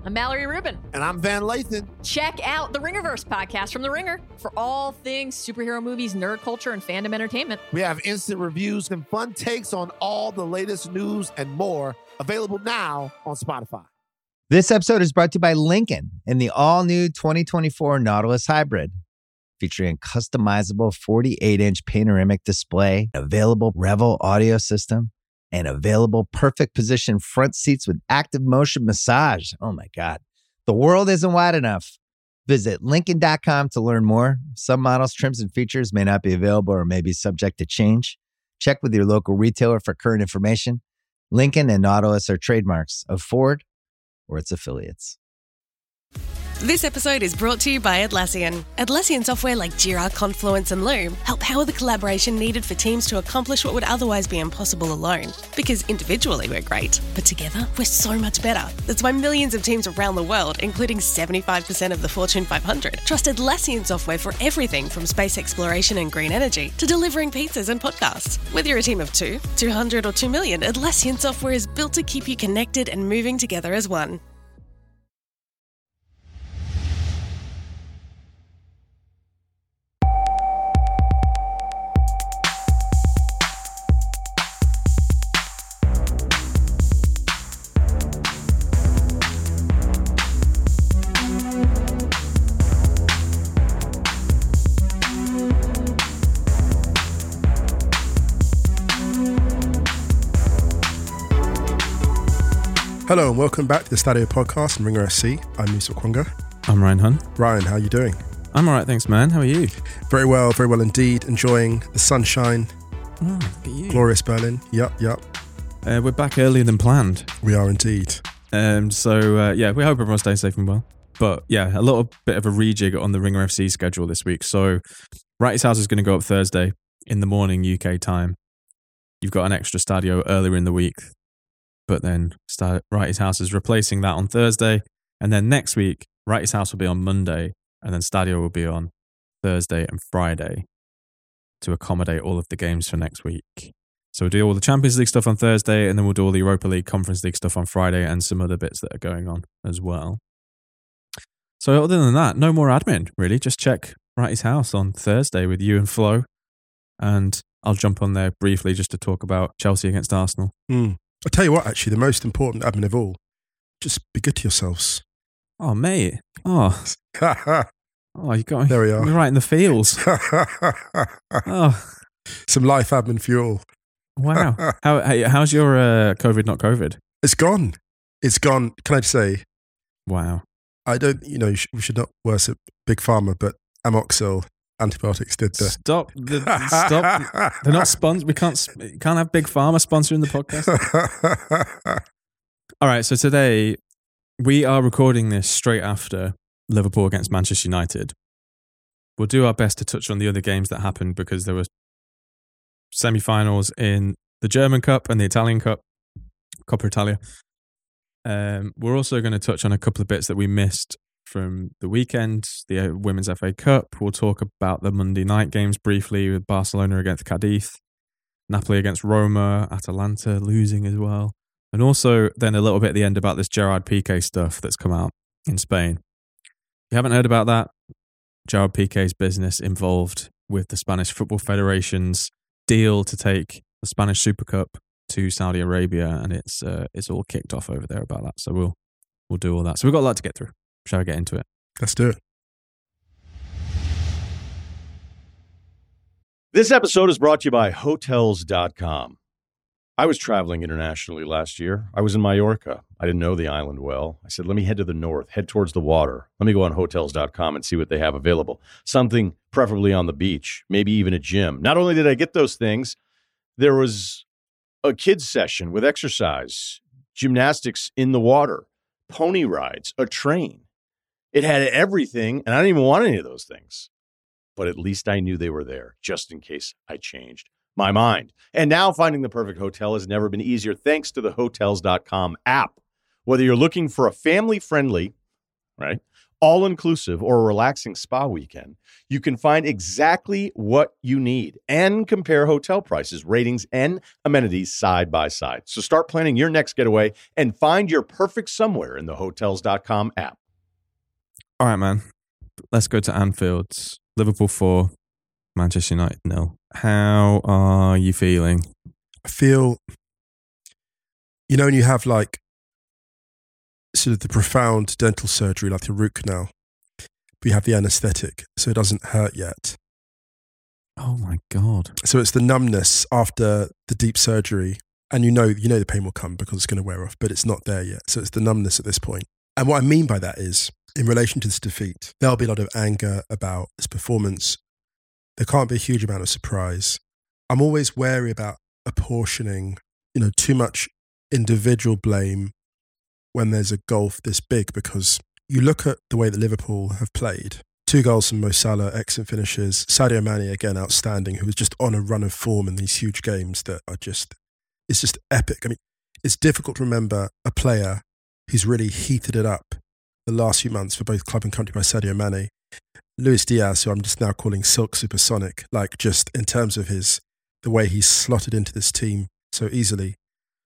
I'm Mallory Rubin. And I'm Van Lathan. Check out the Ringerverse podcast from The Ringer for all things superhero movies, nerd culture, and fandom entertainment. We have instant reviews and fun takes on all the latest news and more, available now on Spotify. This episode is brought to you by Lincoln and the all-new 2024 Nautilus Hybrid, featuring a customizable 48-inch panoramic display, available Revel audio system, and available perfect position front seats with active motion massage. Oh my God. The world isn't wide enough. Visit Lincoln.com to learn more. Some models, trims, and features may not be available or may be subject to change. Check with your local retailer for current information. Lincoln and Nautilus are trademarks of Ford or its affiliates. This episode is brought to you by Atlassian. Atlassian software like Jira, Confluence, and Loom help power the collaboration needed for teams to accomplish what would otherwise be impossible alone. Because individually we're great, but together we're so much better. That's why millions of teams around the world, including 75% of the Fortune 500, trust Atlassian software for everything from space exploration and green energy to delivering pizzas and podcasts. Whether you're a team of 2, 200, or 2 million, Atlassian software is built to keep you connected and moving together as one. Hello and welcome back to the Stadio Podcast from Ringer SC. I'm Musa Kwanga. I'm Ryan Hun. Ryan, how are you doing? I'm all right, thanks, man. How are you? Very well indeed. Enjoying the sunshine. Oh, look at you. Glorious Berlin. Yep. We're back earlier than planned. We are indeed. We hope everyone stays safe and well. But yeah, a little bit of a rejig on the Ringer FC schedule this week. So Wrighty's House is going to go up Thursday in the morning UK time. You've got an extra Stadio earlier in the week. But then Wrighty's House is replacing that on Thursday. And then next week, Wrighty's House will be on Monday. And then Stadio will be on Thursday and Friday to accommodate all of the games for next week. So we'll do all the Champions League stuff on Thursday, and then we'll do all the Europa League, Conference League stuff on Friday, and some other bits that are going on as well. So other than that, no more admin, really. Just check Wrighty's House on Thursday with you and Flo. And I'll jump on there briefly just to talk about Chelsea against Arsenal. I'll tell you what, actually, the most important admin of all, just be good to yourselves. Oh, mate. Oh, you got me. There we are. We're right in the feels. Some life admin fuel. Wow. How's your COVID, not COVID? It's gone. Can I just say? Wow. I don't, we should not worship Big Pharma, but Amoxil antibiotics did the... Stop. They're not sponsored. We can't have Big Pharma sponsoring the podcast. All right. So today we are recording this straight after Liverpool against Manchester United. We'll do our best to touch on the other games that happened because there were semi-finals in the German Cup and the Italian Cup, Coppa Italia. We're also going to touch on a couple of bits that we missed from the weekend, the Women's FA Cup. We'll talk about the Monday night games briefly with Barcelona against Cadiz, Napoli against Roma, Atalanta losing as well. And also then a little bit at the end about this Gerard Piqué stuff that's come out in Spain. If you haven't heard about that, Gerard Piqué's business involved with the Spanish Football Federation's deal to take the Spanish Super Cup to Saudi Arabia, and it's all kicked off over there about that. So we'll do all that. So we've got a lot to get through. Shall I get into it? Let's do it. This episode is brought to you by Hotels.com. I was traveling internationally last year. I was in Mallorca. I didn't know the island well. I said, let me head to the north, head towards the water. Let me go on Hotels.com and see what they have available. Something preferably on the beach, maybe even a gym. Not only did I get those things, there was a kids session with exercise, gymnastics in the water, pony rides, a train. It had everything, and I didn't even want any of those things. But at least I knew they were there, just in case I changed my mind. And now finding the perfect hotel has never been easier thanks to the Hotels.com app. Whether you're looking for a family-friendly, right, all-inclusive, or a relaxing spa weekend, you can find exactly what you need and compare hotel prices, ratings, and amenities side by side. So start planning your next getaway and find your perfect somewhere in the Hotels.com app. All right, man. Let's go to Anfield. Liverpool 4, Manchester United 0. How are you feeling? I feel, when you have like sort of the profound dental surgery, like the root canal, but you have the anesthetic, so it doesn't hurt yet. Oh my God. So it's the numbness after the deep surgery, and you know the pain will come because it's going to wear off, but it's not there yet. So it's the numbness at this point. And what I mean by that is, in relation to this defeat, there'll be a lot of anger about this performance. There can't be a huge amount of surprise. I'm always wary about apportioning, too much individual blame when there's a gulf this big, because you look at the way that Liverpool have played. 2 goals from Mo Salah, excellent finishes. Sadio Mane, again, outstanding, who was just on a run of form in these huge games that are it's just epic. I mean, it's difficult to remember a player who's really heated it up the last few months for both club and country by Sadio Mane. Luis Diaz, who I'm just now calling Silk Supersonic, like just in terms of the way he's slotted into this team so easily.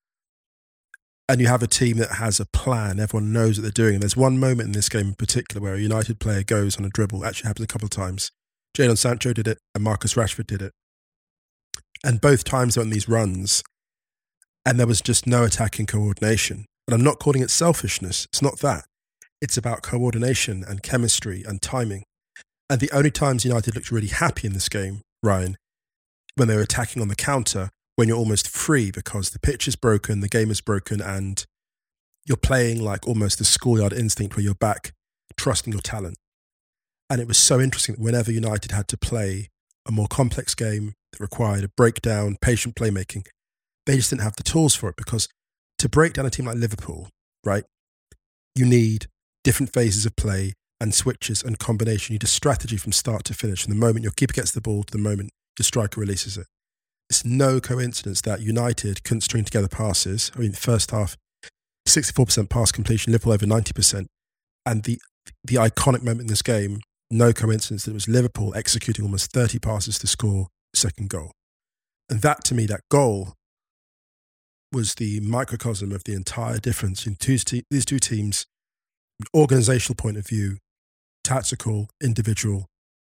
And you have a team that has a plan. Everyone knows what they're doing. And there's one moment in this game in particular where a United player goes on a dribble. Actually happens a couple of times. Jadon Sancho did it and Marcus Rashford did it. And both times they were on these runs and there was just no attacking coordination. And I'm not calling it selfishness. It's not that. It's about coordination and chemistry and timing. And the only times United looked really happy in this game, Ryan, when they were attacking on the counter, when you're almost free because the pitch is broken, the game is broken, and you're playing like almost the schoolyard instinct where you're back trusting your talent. And it was so interesting that whenever United had to play a more complex game that required a breakdown, patient playmaking, they just didn't have the tools for it, because to break down a team like Liverpool, right, you need different phases of play and switches and combination. You need a strategy from start to finish, from the moment your keeper gets the ball to the moment your striker releases it. It's no coincidence that United couldn't string together passes. I mean, first half, 64% pass completion, Liverpool over 90%. And the iconic moment in this game, no coincidence that it was Liverpool executing almost 30 passes to score second goal. And that, to me, that goal was the microcosm of the entire difference in these two teams, from an organisational point of view, tactical, individual,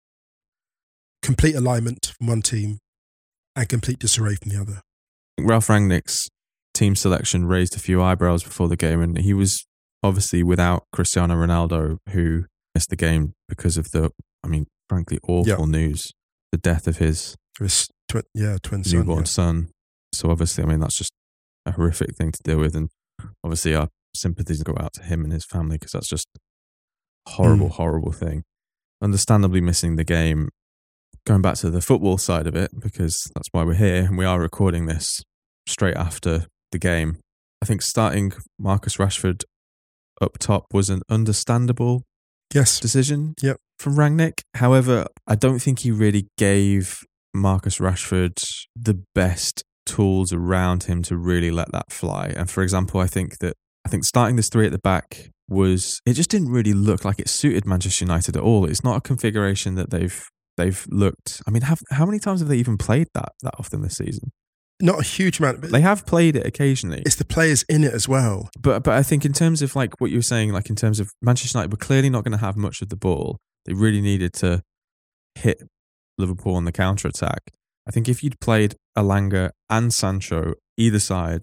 complete alignment from one team, and complete disarray from the other. Ralf Rangnick's team selection raised a few eyebrows before the game, and he was obviously without Cristiano Ronaldo, who missed the game because of frankly, awful news, the death of his twin newborn son. So obviously, that's just a horrific thing to deal with, and obviously our sympathies go out to him and his family, because that's just a horrible thing. Understandably missing the game. Going back to the football side of it, because that's why we're here, and we are recording this straight after the game. I think starting Marcus Rashford up top was an understandable decision from Rangnick. However, I don't think he really gave Marcus Rashford the best tools around him to really let that fly. And for example, I think starting this 3 at the back it just didn't really look like it suited Manchester United at all. It's not a configuration that they've looked. How many times have they even played that often this season? Not a huge amount. But they have played it occasionally. It's the players in it as well. But I think in terms of like what you were saying, like in terms of Manchester United were clearly not going to have much of the ball. They really needed to hit Liverpool on the counter-attack. I think if you'd played Elanga and Sancho either side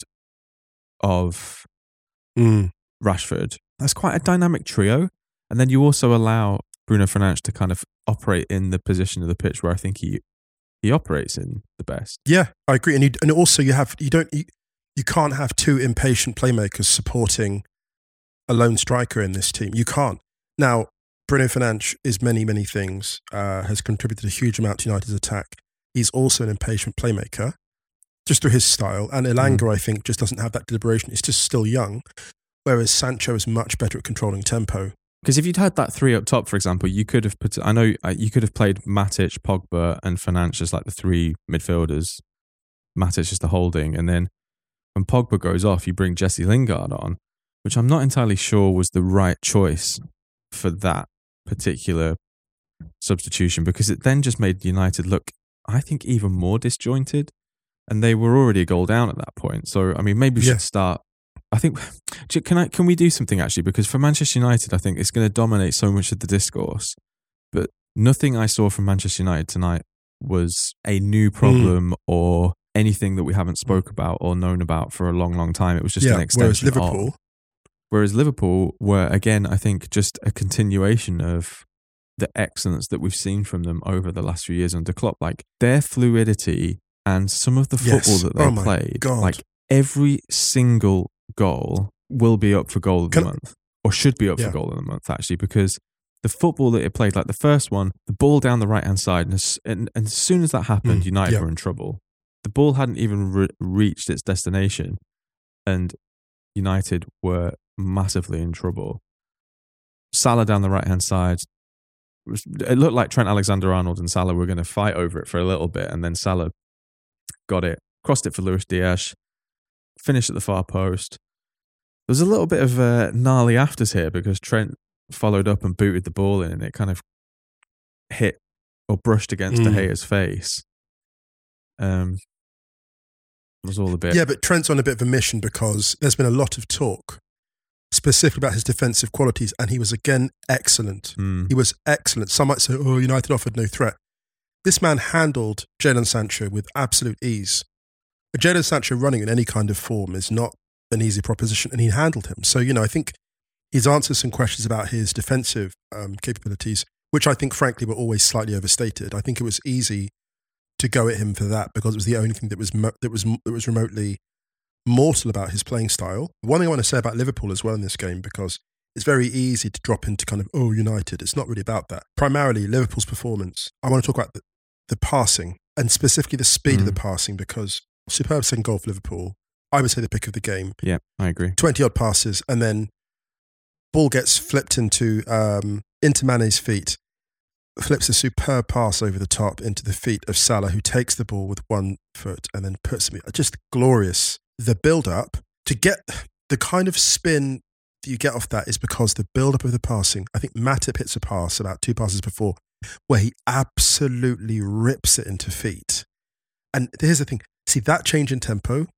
of Rashford, that's quite a dynamic trio. And then you also allow Bruno Fernandes to kind of operate in the position of the pitch where I think he operates in the best. Yeah, I agree. And also you can't have 2 impatient playmakers supporting a lone striker in this team. You can't. Now, Bruno Fernandes is many, many things, has contributed a huge amount to United's attack. He's also an impatient playmaker, just through his style. And Elanga, I think, just doesn't have that deliberation. He's just still young, whereas Sancho is much better at controlling tempo. Because if you'd had that 3 up top, for example, you could have you could have played Matic, Pogba, and Fernandes as like the 3 midfielders. Matic is the holding, and then when Pogba goes off, you bring Jesse Lingard on, which I'm not entirely sure was the right choice for that particular substitution, because it then just made United look, I think, even more disjointed, and they were already a goal down at that point. So, I mean, maybe we should start. I think, can we do something actually? Because for Manchester United, I think it's going to dominate so much of the discourse, but nothing I saw from Manchester United tonight was a new problem or anything that we haven't spoke about or known about for a long, long time. It was just an extension Whereas Liverpool were, again, I think, just a continuation of the excellence that we've seen from them over the last few years under Klopp. Like, their fluidity and some of the football that they played, like every single goal will be up for goal of the month, or should be up for goal of the month, actually, because the football that it played, like the first one, the ball down the right-hand side, and as soon as that happened, United were in trouble. The ball hadn't even reached its destination, and United were massively in trouble. Salah down the right-hand side, it looked like Trent Alexander-Arnold and Salah were going to fight over it for a little bit, and then Salah got it, crossed it for Luis Diaz, finished at the far post. There was a little bit of gnarly afters here because Trent followed up and booted the ball in, and it kind of hit or brushed against De Gea's face. It was all a bit... Yeah, but Trent's on a bit of a mission because there's been a lot of talk specifically about his defensive qualities, and he was again excellent. He was excellent. Some might say, oh, United offered no threat. This man handled Jadon Sancho with absolute ease. Jadon Sancho running in any kind of form is not an easy proposition, and he handled him. So, I think he's answered some questions about his defensive capabilities, which I think, frankly, were always slightly overstated. I think it was easy to go at him for that because it was the only thing that was remotely mortal about his playing style. One thing I want to say about Liverpool as well in this game, because it's very easy to drop into kind of, oh, United. It's not really about that. Primarily, Liverpool's performance. I want to talk about the passing, and specifically the speed of the passing, because superb second goal for Liverpool. I would say the pick of the game. Yeah, I agree. 20-odd passes, and then ball gets flipped into Mane's feet, flips a superb pass over the top into the feet of Salah, who takes the ball with one foot and then puts it. Just glorious. The build-up, to get the kind of spin that you get off that is because the build-up of the passing. I think Matip hits a pass about 2 passes before where he absolutely rips it into feet. And here's the thing. See, that change in tempo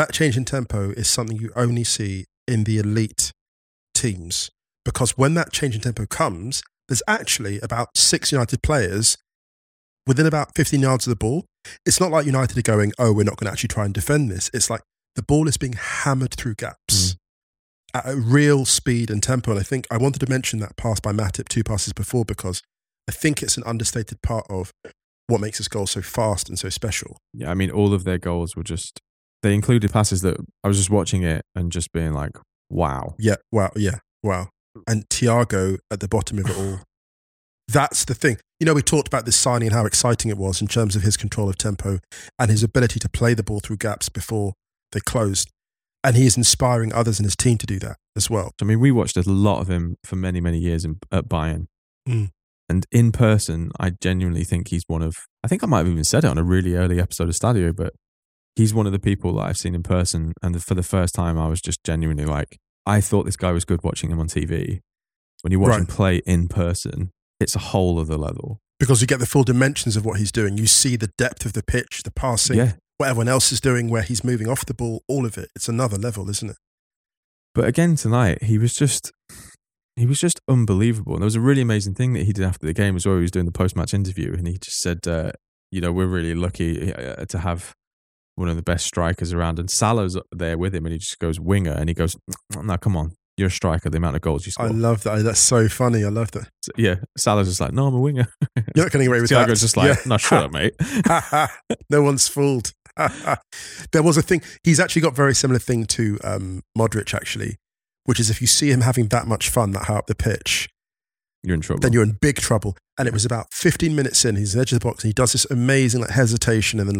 is something you only see in the elite teams, because when that change in tempo comes, there's actually about 6 United players within about 15 yards of the ball. It's not like United are going, oh, we're not going to actually try and defend this. It's like the ball is being hammered through gaps at a real speed and tempo. And I think I wanted to mention that pass by Matip 2 passes before, because I think it's an understated part of what makes this goal so fast and so special. Yeah, I mean, all of their goals were just, they included passes that I was just watching it and just being like, wow. Yeah, wow. And Thiago at the bottom of it all. That's the thing. We talked about this signing and how exciting it was in terms of his control of tempo and his ability to play the ball through gaps before they closed. And he is inspiring others in his team to do that as well. I mean, we watched a lot of him for many, many years at Bayern. And in person, I genuinely think he's one of, I think I might have even said it on a really early episode of Stadio, but he's one of the people that I've seen in person. And for the first time, I was just genuinely like, I thought this guy was good watching him on TV. When you watch him play in person, it's a whole other level. Because you get the full dimensions of what he's doing. You see the depth of the pitch, the passing, what everyone else is doing, where he's moving off the ball, all of it. It's another level, isn't it? But again, tonight, he was just unbelievable. And there was a really amazing thing that he did after the game as well. He was doing the post-match interview, and he just said, we're really lucky to have one of the best strikers around. And Salah's there with him, and he just goes winger, and he goes, no, come on, you're a striker, the amount of goals you score. I love that. That's so funny. I love that. So, yeah, Salah's just like, no, I'm a winger. You're not getting away with that. Thiago's just like, no, shut up, mate. No one's fooled. There was a thing. He's actually got a very similar thing to Modric, actually, which is if you see him having that much fun that high up the pitch, you're in trouble. Then you're in big trouble. And it was about 15 minutes in, he's at the edge of the box, and he does this amazing hesitation, and then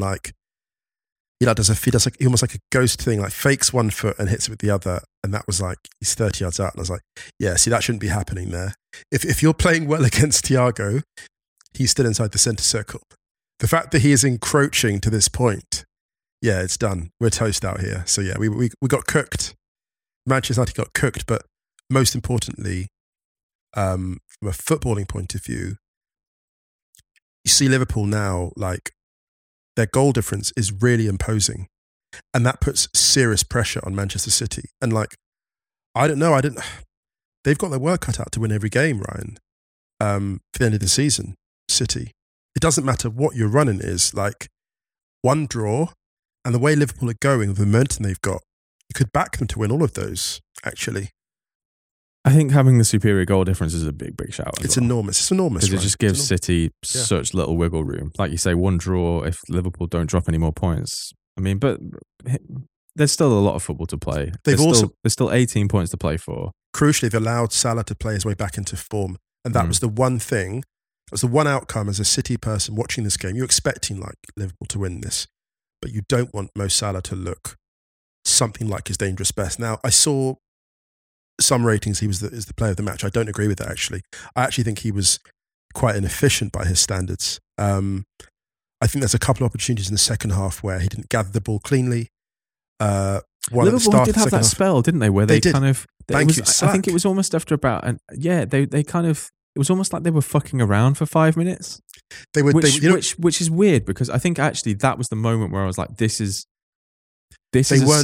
he does almost like a ghost thing, like fakes one foot and hits it with the other. And that was like, he's 30 yards out. And I was like, yeah, see, that shouldn't be happening there. If you're playing well against Thiago, he's still inside the centre circle. The fact that he is encroaching to this point, yeah, it's done. We're toast out here. So yeah, we got cooked. Manchester United got cooked, but most importantly, from a footballing point of view, you see Liverpool now, like their goal difference is really imposing, and that puts serious pressure on Manchester City. And like, I don't know, they've got their work cut out to win every game, Ryan. For the end of the season, City. It doesn't matter what your running is, like one draw, and the way Liverpool are going, the momentum they've got, you could back them to win all of those, actually. I think having the superior goal difference is a big shout. It's enormous. It's enormous. Because it just gives City such little wiggle room. Like you say, one draw if Liverpool don't drop any more points. I mean, but there's still a lot of football to play. There's still 18 points to play for. Crucially, they've allowed Salah to play his way back into form. And that was the one thing, that was the one outcome as a City person watching this game. You're expecting like Liverpool to win this, but you don't want Mo Salah to look something like his dangerous best. Now, I saw some ratings, he was the player of the match. I don't agree with that, actually. I actually think he was quite inefficient by his standards. I think there's a couple of opportunities in the second half where he didn't gather the ball cleanly. Liverpool did have that spell, didn't they? Where they kind of... I think it was almost after about... They kind of... It was almost like they were fucking around for 5 minutes. Which is weird, because I think actually that was the moment where I was like, this is a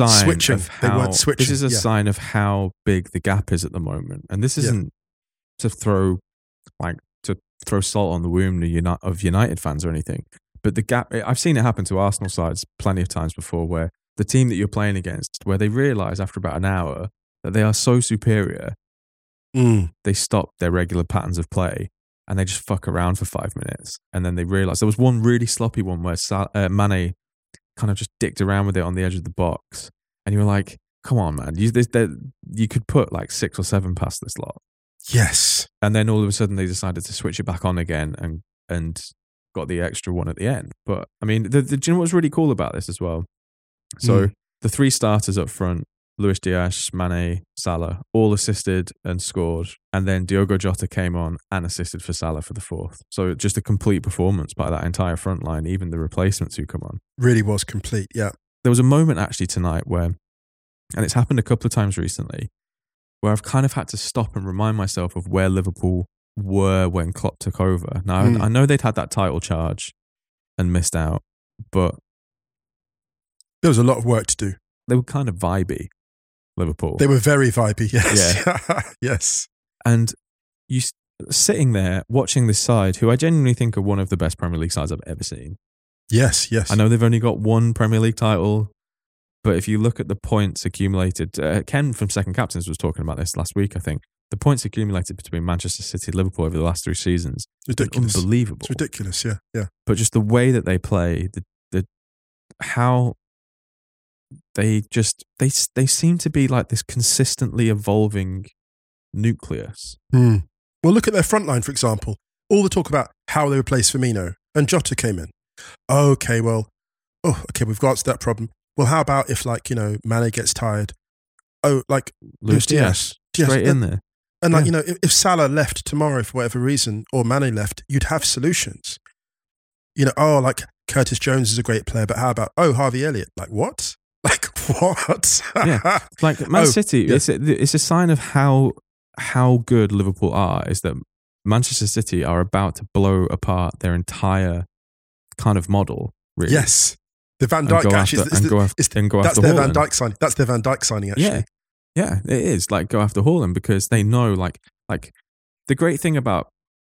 sign of how big the gap is at the moment. And this isn't to throw salt on the wound of United fans or anything. But the gap, I've seen it happen to Arsenal sides plenty of times before, where the team that you're playing against, where they realise after about an hour that they are so superior, they stop their regular patterns of play and they just fuck around for 5 minutes. And then they realise, there was one really sloppy one where Mane kind of just dicked around with it on the edge of the box. And you were like, come on, man. You could put like 6 or 7 past this lot. Yes. And then all of a sudden they decided to switch it back on again and got the extra one at the end. But I mean, do you know what's really cool about this as well? So the 3 starters up front, Luis Diaz, Mane, Salah, all assisted and scored. And then Diogo Jota came on and assisted for Salah for the 4th. So just a complete performance by that entire front line, even the replacements who come on. Really was complete, yeah. There was a moment actually tonight where, and it's happened a couple of times recently, where I've kind of had to stop and remind myself of where Liverpool were when Klopp took over. Now, I know they'd had that title charge and missed out, but there was a lot of work to do. They were kind of vibey, Liverpool. They were very vibey, yes. Yeah. Yes. And you sitting there watching this side, who I genuinely think are one of the best Premier League sides I've ever seen. Yes, yes. I know they've only got 1 Premier League title, but if you look at the points accumulated, Ken from Second Captains was talking about this last week, I think. The points accumulated between Manchester City and Liverpool over the last 3 seasons. Ridiculous. Unbelievable. It's ridiculous, yeah. But just the way that they play, how they seem to be like this consistently evolving nucleus. Well, look at their front line, for example. All the talk about how they replaced Firmino and Jota came in. Okay, we've got to that problem. Well, how about if, Mane gets tired? Oh, like Luis Diaz. Straight in there. And if Salah left tomorrow for whatever reason, or Mane left, you'd have solutions. Curtis Jones is a great player, but how about, Harvey Elliott? Like, what? Like, what? Yeah. Like, Man City, yeah. It's a sign of how good Liverpool are, is that Manchester City are about to blow apart their entire kind of model, really. Yes. The Van Dijk actually that's their Van Dijk signing. That's their Van Dijk signing, actually. Yeah, it is. Like, go after Haaland, because they know, like the great thing about,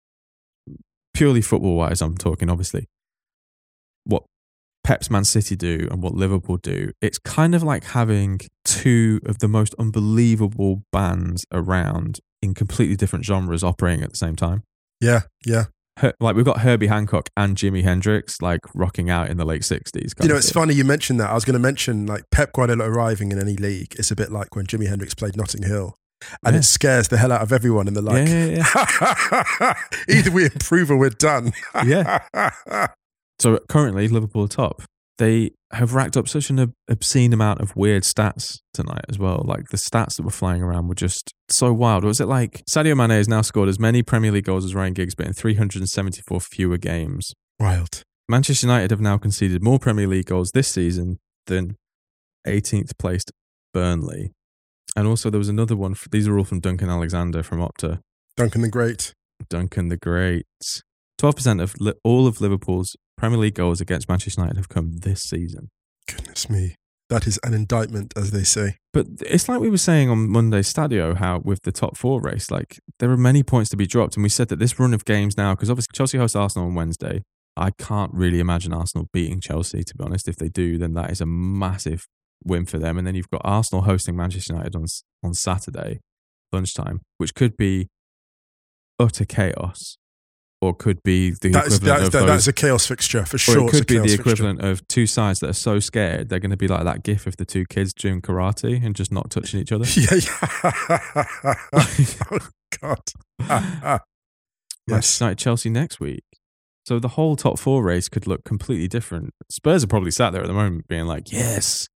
purely football-wise, I'm talking, obviously, what Pep's Man City do and what Liverpool do, it's kind of like having 2 of the most unbelievable bands around in completely different genres operating at the same time. Yeah. Like, we've got Herbie Hancock and Jimi Hendrix, like, rocking out in the late 60s. It's funny you mentioned that. I was going to mention, like, Pep Guardiola arriving in any league. It's a bit like when Jimi Hendrix played Notting Hill. And it scares the hell out of everyone, and they're like, either we improve or we're done. Yeah. So currently, Liverpool are top. They have racked up such an obscene amount of weird stats tonight as well. Like, the stats that were flying around were just so wild. Was it like Sadio Mane has now scored as many Premier League goals as Ryan Giggs, but in 374 fewer games. Wild. Manchester United have now conceded more Premier League goals this season than 18th placed Burnley. And also there was another one, these are all from Duncan Alexander from Opta. Duncan the Great. Duncan the Great. 12% of all of Liverpool's Premier League goals against Manchester United have come this season. Goodness me. That is an indictment, as they say. But it's like we were saying on Monday's Stadio, how with the top 4 race, like there are many points to be dropped. And we said that this run of games now, because obviously Chelsea host Arsenal on Wednesday. I can't really imagine Arsenal beating Chelsea, to be honest. If they do, then that is a massive win for them. And then you've got Arsenal hosting Manchester United on Saturday, lunchtime, which could be utter chaos. Or could be the equivalent of those. That's a chaos fixture for sure. Or it could be the equivalent of two sides that are so scared they're going to be like that gif of the two kids doing karate and just not touching each other. Yeah. Oh God. Manchester United Chelsea next week. So the whole top 4 race could look completely different. Spurs are probably sat there at the moment being like, yes.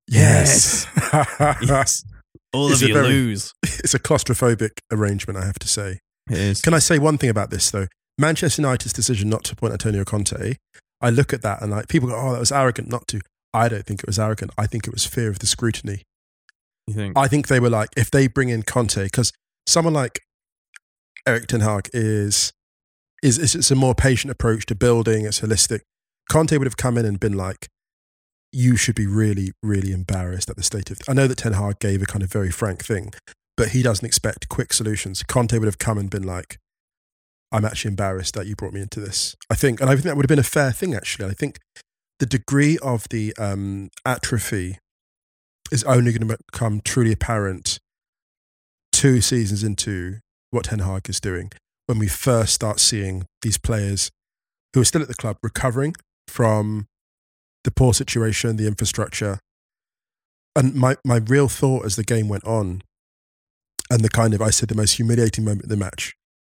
All of you lose. It's a claustrophobic arrangement, I have to say. It is. Can I say one thing about this though? Manchester United's decision not to appoint Antonio Conte, I look at that and like people go, oh, that was arrogant not to. I don't think it was arrogant. I think it was fear of the scrutiny. You think? I think they were like, if they bring in Conte, because someone like Erik ten Hag is it's a more patient approach to building, it's holistic. Conte would have come in and been like, you should be really, really embarrassed at the state of... I know that ten Hag gave a kind of very frank thing, but he doesn't expect quick solutions. Conte would have come and been like, I'm actually embarrassed that you brought me into this. I think that would have been a fair thing, actually. I think the degree of the atrophy is only going to become truly apparent 2 seasons into what Ten Hag is doing, when we first start seeing these players who are still at the club recovering from the poor situation, the infrastructure. And my real thought as the game went on, and the most humiliating moment of the match,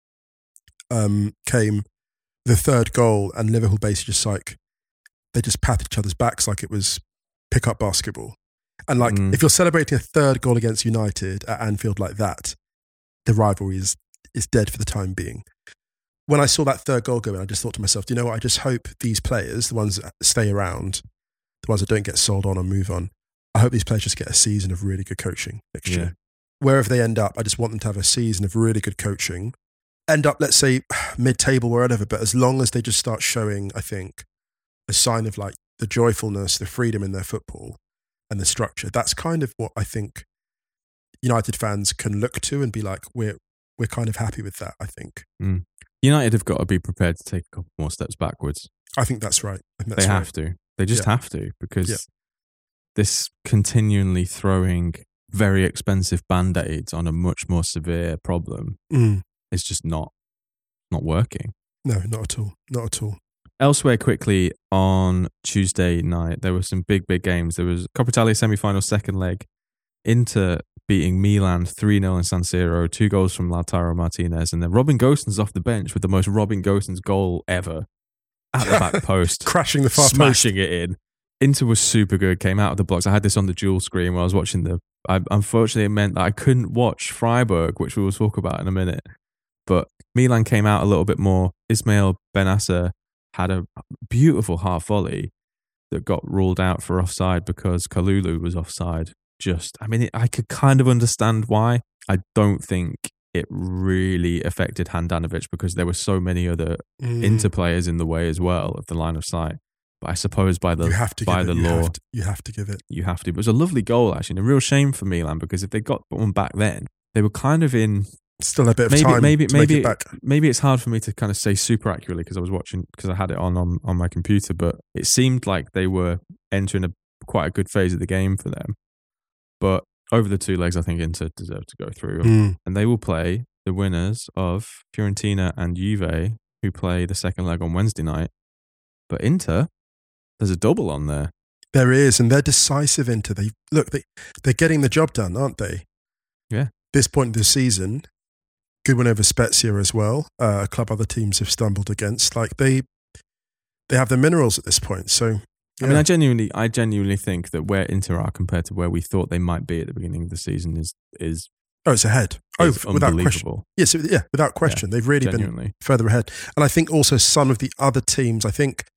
came the third goal, and Liverpool basically just like, they just patted each other's backs like it was pick-up basketball. And like, if you're celebrating a third goal against United at Anfield like that, the rivalry is dead for the time being. When I saw that third goal go in, I just thought to myself, do you know what? I just hope these players, the ones that stay around, the ones that don't get sold on or move on, I hope these players just get a season of really good coaching next year. Wherever they end up, I just want them to have a season of really good coaching. End up, let's say, mid-table, wherever, but as long as they just start showing, I think, a sign of like the joyfulness, the freedom in their football and the structure, that's kind of what I think United fans can look to and be like, we're kind of happy with that, I think. United have got to be prepared to take a couple more steps backwards. I think that's right. They have to. They just have to, because this continually throwing very expensive band-aids on a much more severe problem is just not working. No, not at all. Not at all. Elsewhere, quickly, on Tuesday night, there were some big games. There was Coppa Italia semi-final second leg. Inter beating Milan 3-0 in San Siro, 2 goals from Lautaro Martinez, and then Robin Gosens off the bench with the most Robin Gosens goal ever at the back post. Crashing the far smashing it in. Inter was super good, came out of the blocks. I had this on the dual screen while I was watching unfortunately, it meant that I couldn't watch Freiburg, which we will talk about in a minute. But Milan came out a little bit more. Ismail Benasser had a beautiful half volley that got ruled out for offside because Kalulu was offside. I could kind of understand why. I don't think it really affected Handanovic because there were so many other Inter players in the way as well of the line of sight. But I suppose by the law, you have to give it. You have to. But it was a lovely goal, actually, and a real shame for Milan because if they got one back then, they were kind of in. Still a bit of time to make it back. Maybe it's hard for me to kind of say super accurately because I was watching, because I had it on my computer, but it seemed like they were entering quite a good phase of the game for them. But over the 2 legs, I think Inter deserve to go through. And they will play the winners of Fiorentina and Juve, who play the second leg on Wednesday night. But Inter, there's a double on there. There is, and they're decisive. Inter. They're getting the job done, aren't they? Yeah. This point of the season, good win over Spezia as well. A club other teams have stumbled against. Like they have the minerals at this point. So. Yeah. I mean, I genuinely think that where Inter are compared to where we thought they might be at the beginning of the season is it's ahead. Without question. Yes, without question. They've really been further ahead. And I think also some of the other teams, I think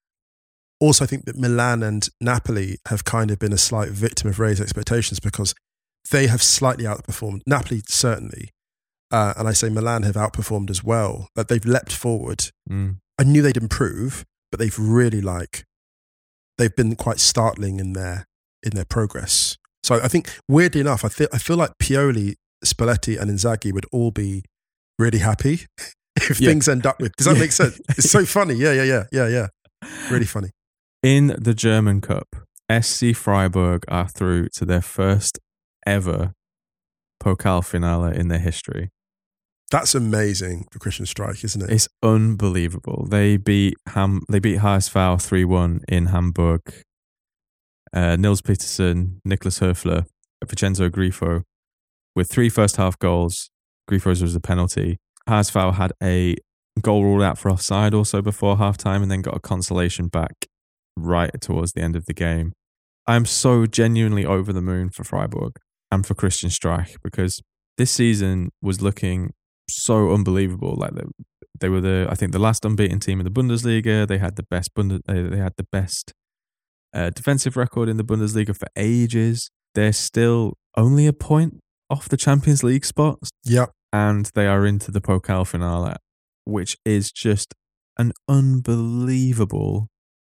that Milan and Napoli have kind of been a slight victim of raised expectations because they have slightly outperformed. Napoli, certainly. and I say Milan have outperformed as well, that they've leapt forward. Mm. I knew they'd improve, but they've really they've been quite startling in their progress. So I think, weirdly enough, I feel like Pioli, Spalletti and Inzaghi would all be really happy if things end up with. Does that make sense? It's so funny. Yeah. Really funny. In the German Cup, SC Freiburg are through to their first ever Pokal finale in their history. That's amazing for Christian Streich, isn't it? It's unbelievable. They beat HSV 3-1 in Hamburg. Nils Petersen, Niklas Höfler, Vincenzo Grifo with 3 first half goals. Grifo's was a penalty. HSV had a goal ruled out for offside also before halftime, and then got a consolation back right towards the end of the game. I'm so genuinely over the moon for Freiburg and for Christian Streich, because this season was looking so unbelievable. Like they were I think the last unbeaten team in the Bundesliga. They had the best defensive record in the Bundesliga for ages. They're still only a point off the Champions League spots. Yep. And they are into the Pokal finale, which is just an unbelievable,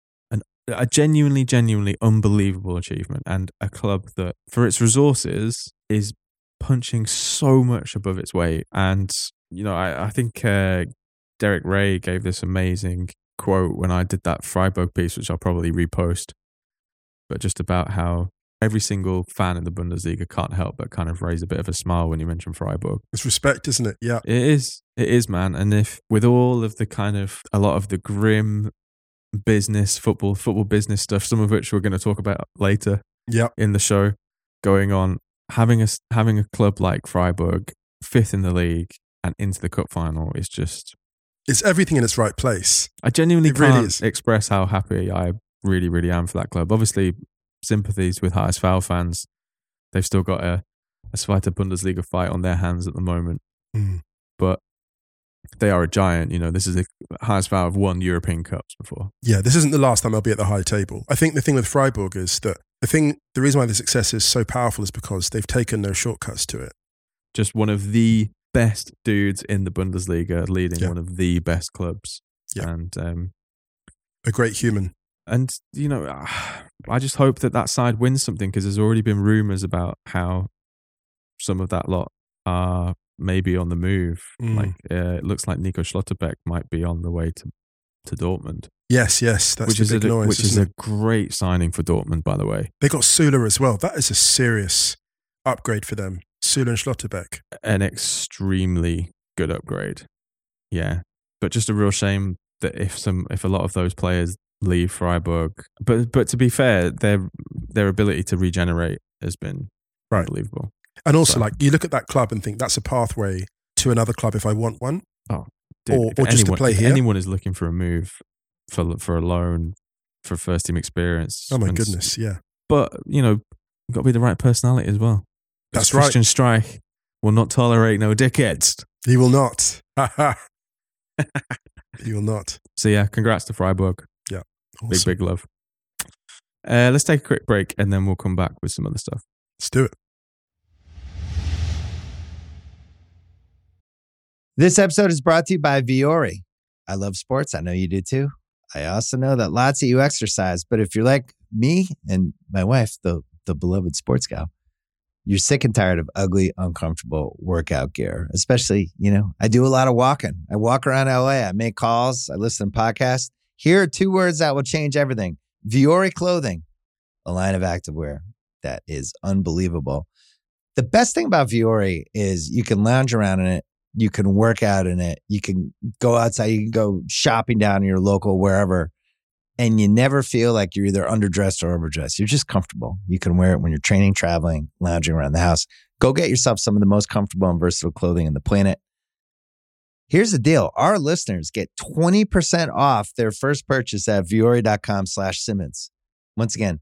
a genuinely unbelievable achievement, and a club that, for its resources, is punching so much above its weight. And, you know, I think Derek Ray gave this amazing quote when I did that Freiburg piece, which I'll probably repost, but just about how every single fan in the Bundesliga can't help but kind of raise a bit of a smile when you mention Freiburg. It's respect, isn't it? Yeah. It is, man. And if, with all of the kind of, a lot of the grim business, football business stuff, some of which we're going to talk about later in the show going on, having a club like Freiburg, 5th in the league and into the cup final is just... It's everything in its right place. I genuinely can't really express how happy I really, really am for that club. Obviously, sympathies with HSV fans. They've still got a Zweite Bundesliga fight on their hands at the moment. Mm. But they are a giant. You know, this is HSV have won European Cups before. Yeah, this isn't the last time they'll be at the high table. I think the thing with Freiburg is that the reason why the success is so powerful is because they've taken no shortcuts to it. Just one of the best dudes in the Bundesliga leading one of the best clubs. Yeah. And a great human. And, you know, I just hope that side wins something, because there's already been rumours about how some of that lot are maybe on the move. Like it looks like Nico Schlotterbeck might be on the way to Dortmund. Yes, that's which the big noise. Which is a great signing for Dortmund, by the way. They got Süle as well. That is a serious upgrade for them. Süle and Schlotterbeck. An extremely good upgrade. Yeah. But just a real shame that if a lot of those players leave Freiburg, but to be fair, their ability to regenerate has been unbelievable. And also, like, you look at that club and think that's a pathway to another club if I want one. Oh, dude, or just to play here. If anyone is looking for a move for a loan, for first team experience. Oh my goodness, yeah. But, you know, you've got to be the right personality as well. That's Christian Streich will not tolerate no dickheads. He will not. He will not. So yeah, congrats to Freiburg. Yeah. Awesome. Big love. Let's take a quick break and then we'll come back with some other stuff. Let's do it. This episode is brought to you by Viore. I love sports. I know you do too. I also know that lots of you exercise, but if you're like me and my wife, the beloved sports gal, you're sick and tired of ugly, uncomfortable workout gear. Especially, you know, I do a lot of walking. I walk around LA. I make calls. I listen to podcasts. Here are 2 words that will change everything. Viore Clothing, a line of activewear that is unbelievable. The best thing about Viore is you can lounge around in it. You can work out in it. You can go outside. You can go shopping down in your local wherever. And you never feel like you're either underdressed or overdressed. You're just comfortable. You can wear it when you're training, traveling, lounging around the house. Go get yourself some of the most comfortable and versatile clothing on the planet. Here's the deal. Our listeners get 20% off their first purchase at Viore.com/Simmons. Once again,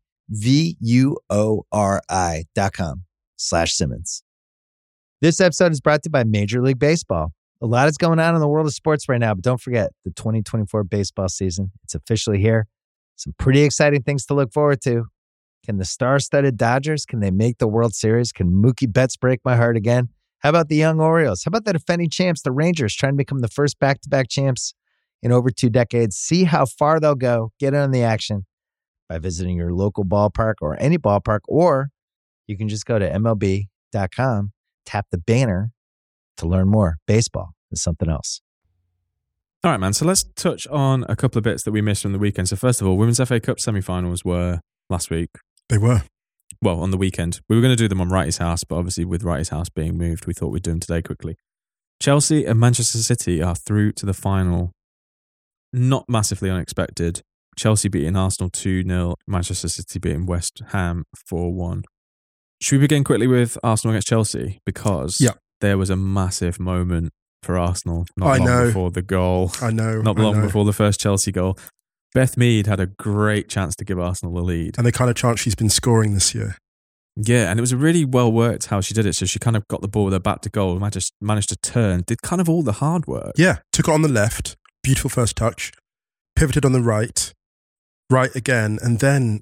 VUORI.com/Simmons. This episode is brought to you by Major League Baseball. A lot is going on in the world of sports right now, but don't forget the 2024 baseball season. It's officially here. Some pretty exciting things to look forward to. Can the star-studded Dodgers, can they make the World Series? Can Mookie Betts break my heart again? How about the young Orioles? How about the defending champs, the Rangers, trying to become the first back-to-back champs in over 2 decades? See how far they'll go. Get in on the action by visiting your local ballpark or any ballpark, or you can just go to MLB.com, tap the banner to learn more. Baseball is something else. All right, man. So let's touch on a couple of bits that we missed from the weekend. So first of all, Women's FA Cup semi-finals were last week. They were. Well, on the weekend. We were going to do them on Wrighty's House, but obviously with Wrighty's House being moved, we thought we'd do them today quickly. Chelsea and Manchester City are through to the final. Not massively unexpected. Chelsea beating Arsenal 2-0. Manchester City beating West Ham 4-1. Should we begin quickly with Arsenal against Chelsea? Because there was a massive moment for Arsenal not long before the goal. Not long before the first Chelsea goal. Beth Mead had a great chance to give Arsenal the lead. And the kind of chance she's been scoring this year. Yeah, and it was a really well worked how she did it. So she kind of got the ball with her back to goal, managed to turn, did kind of all the hard work. Yeah, took it on the left, beautiful first touch, pivoted on the right again, and then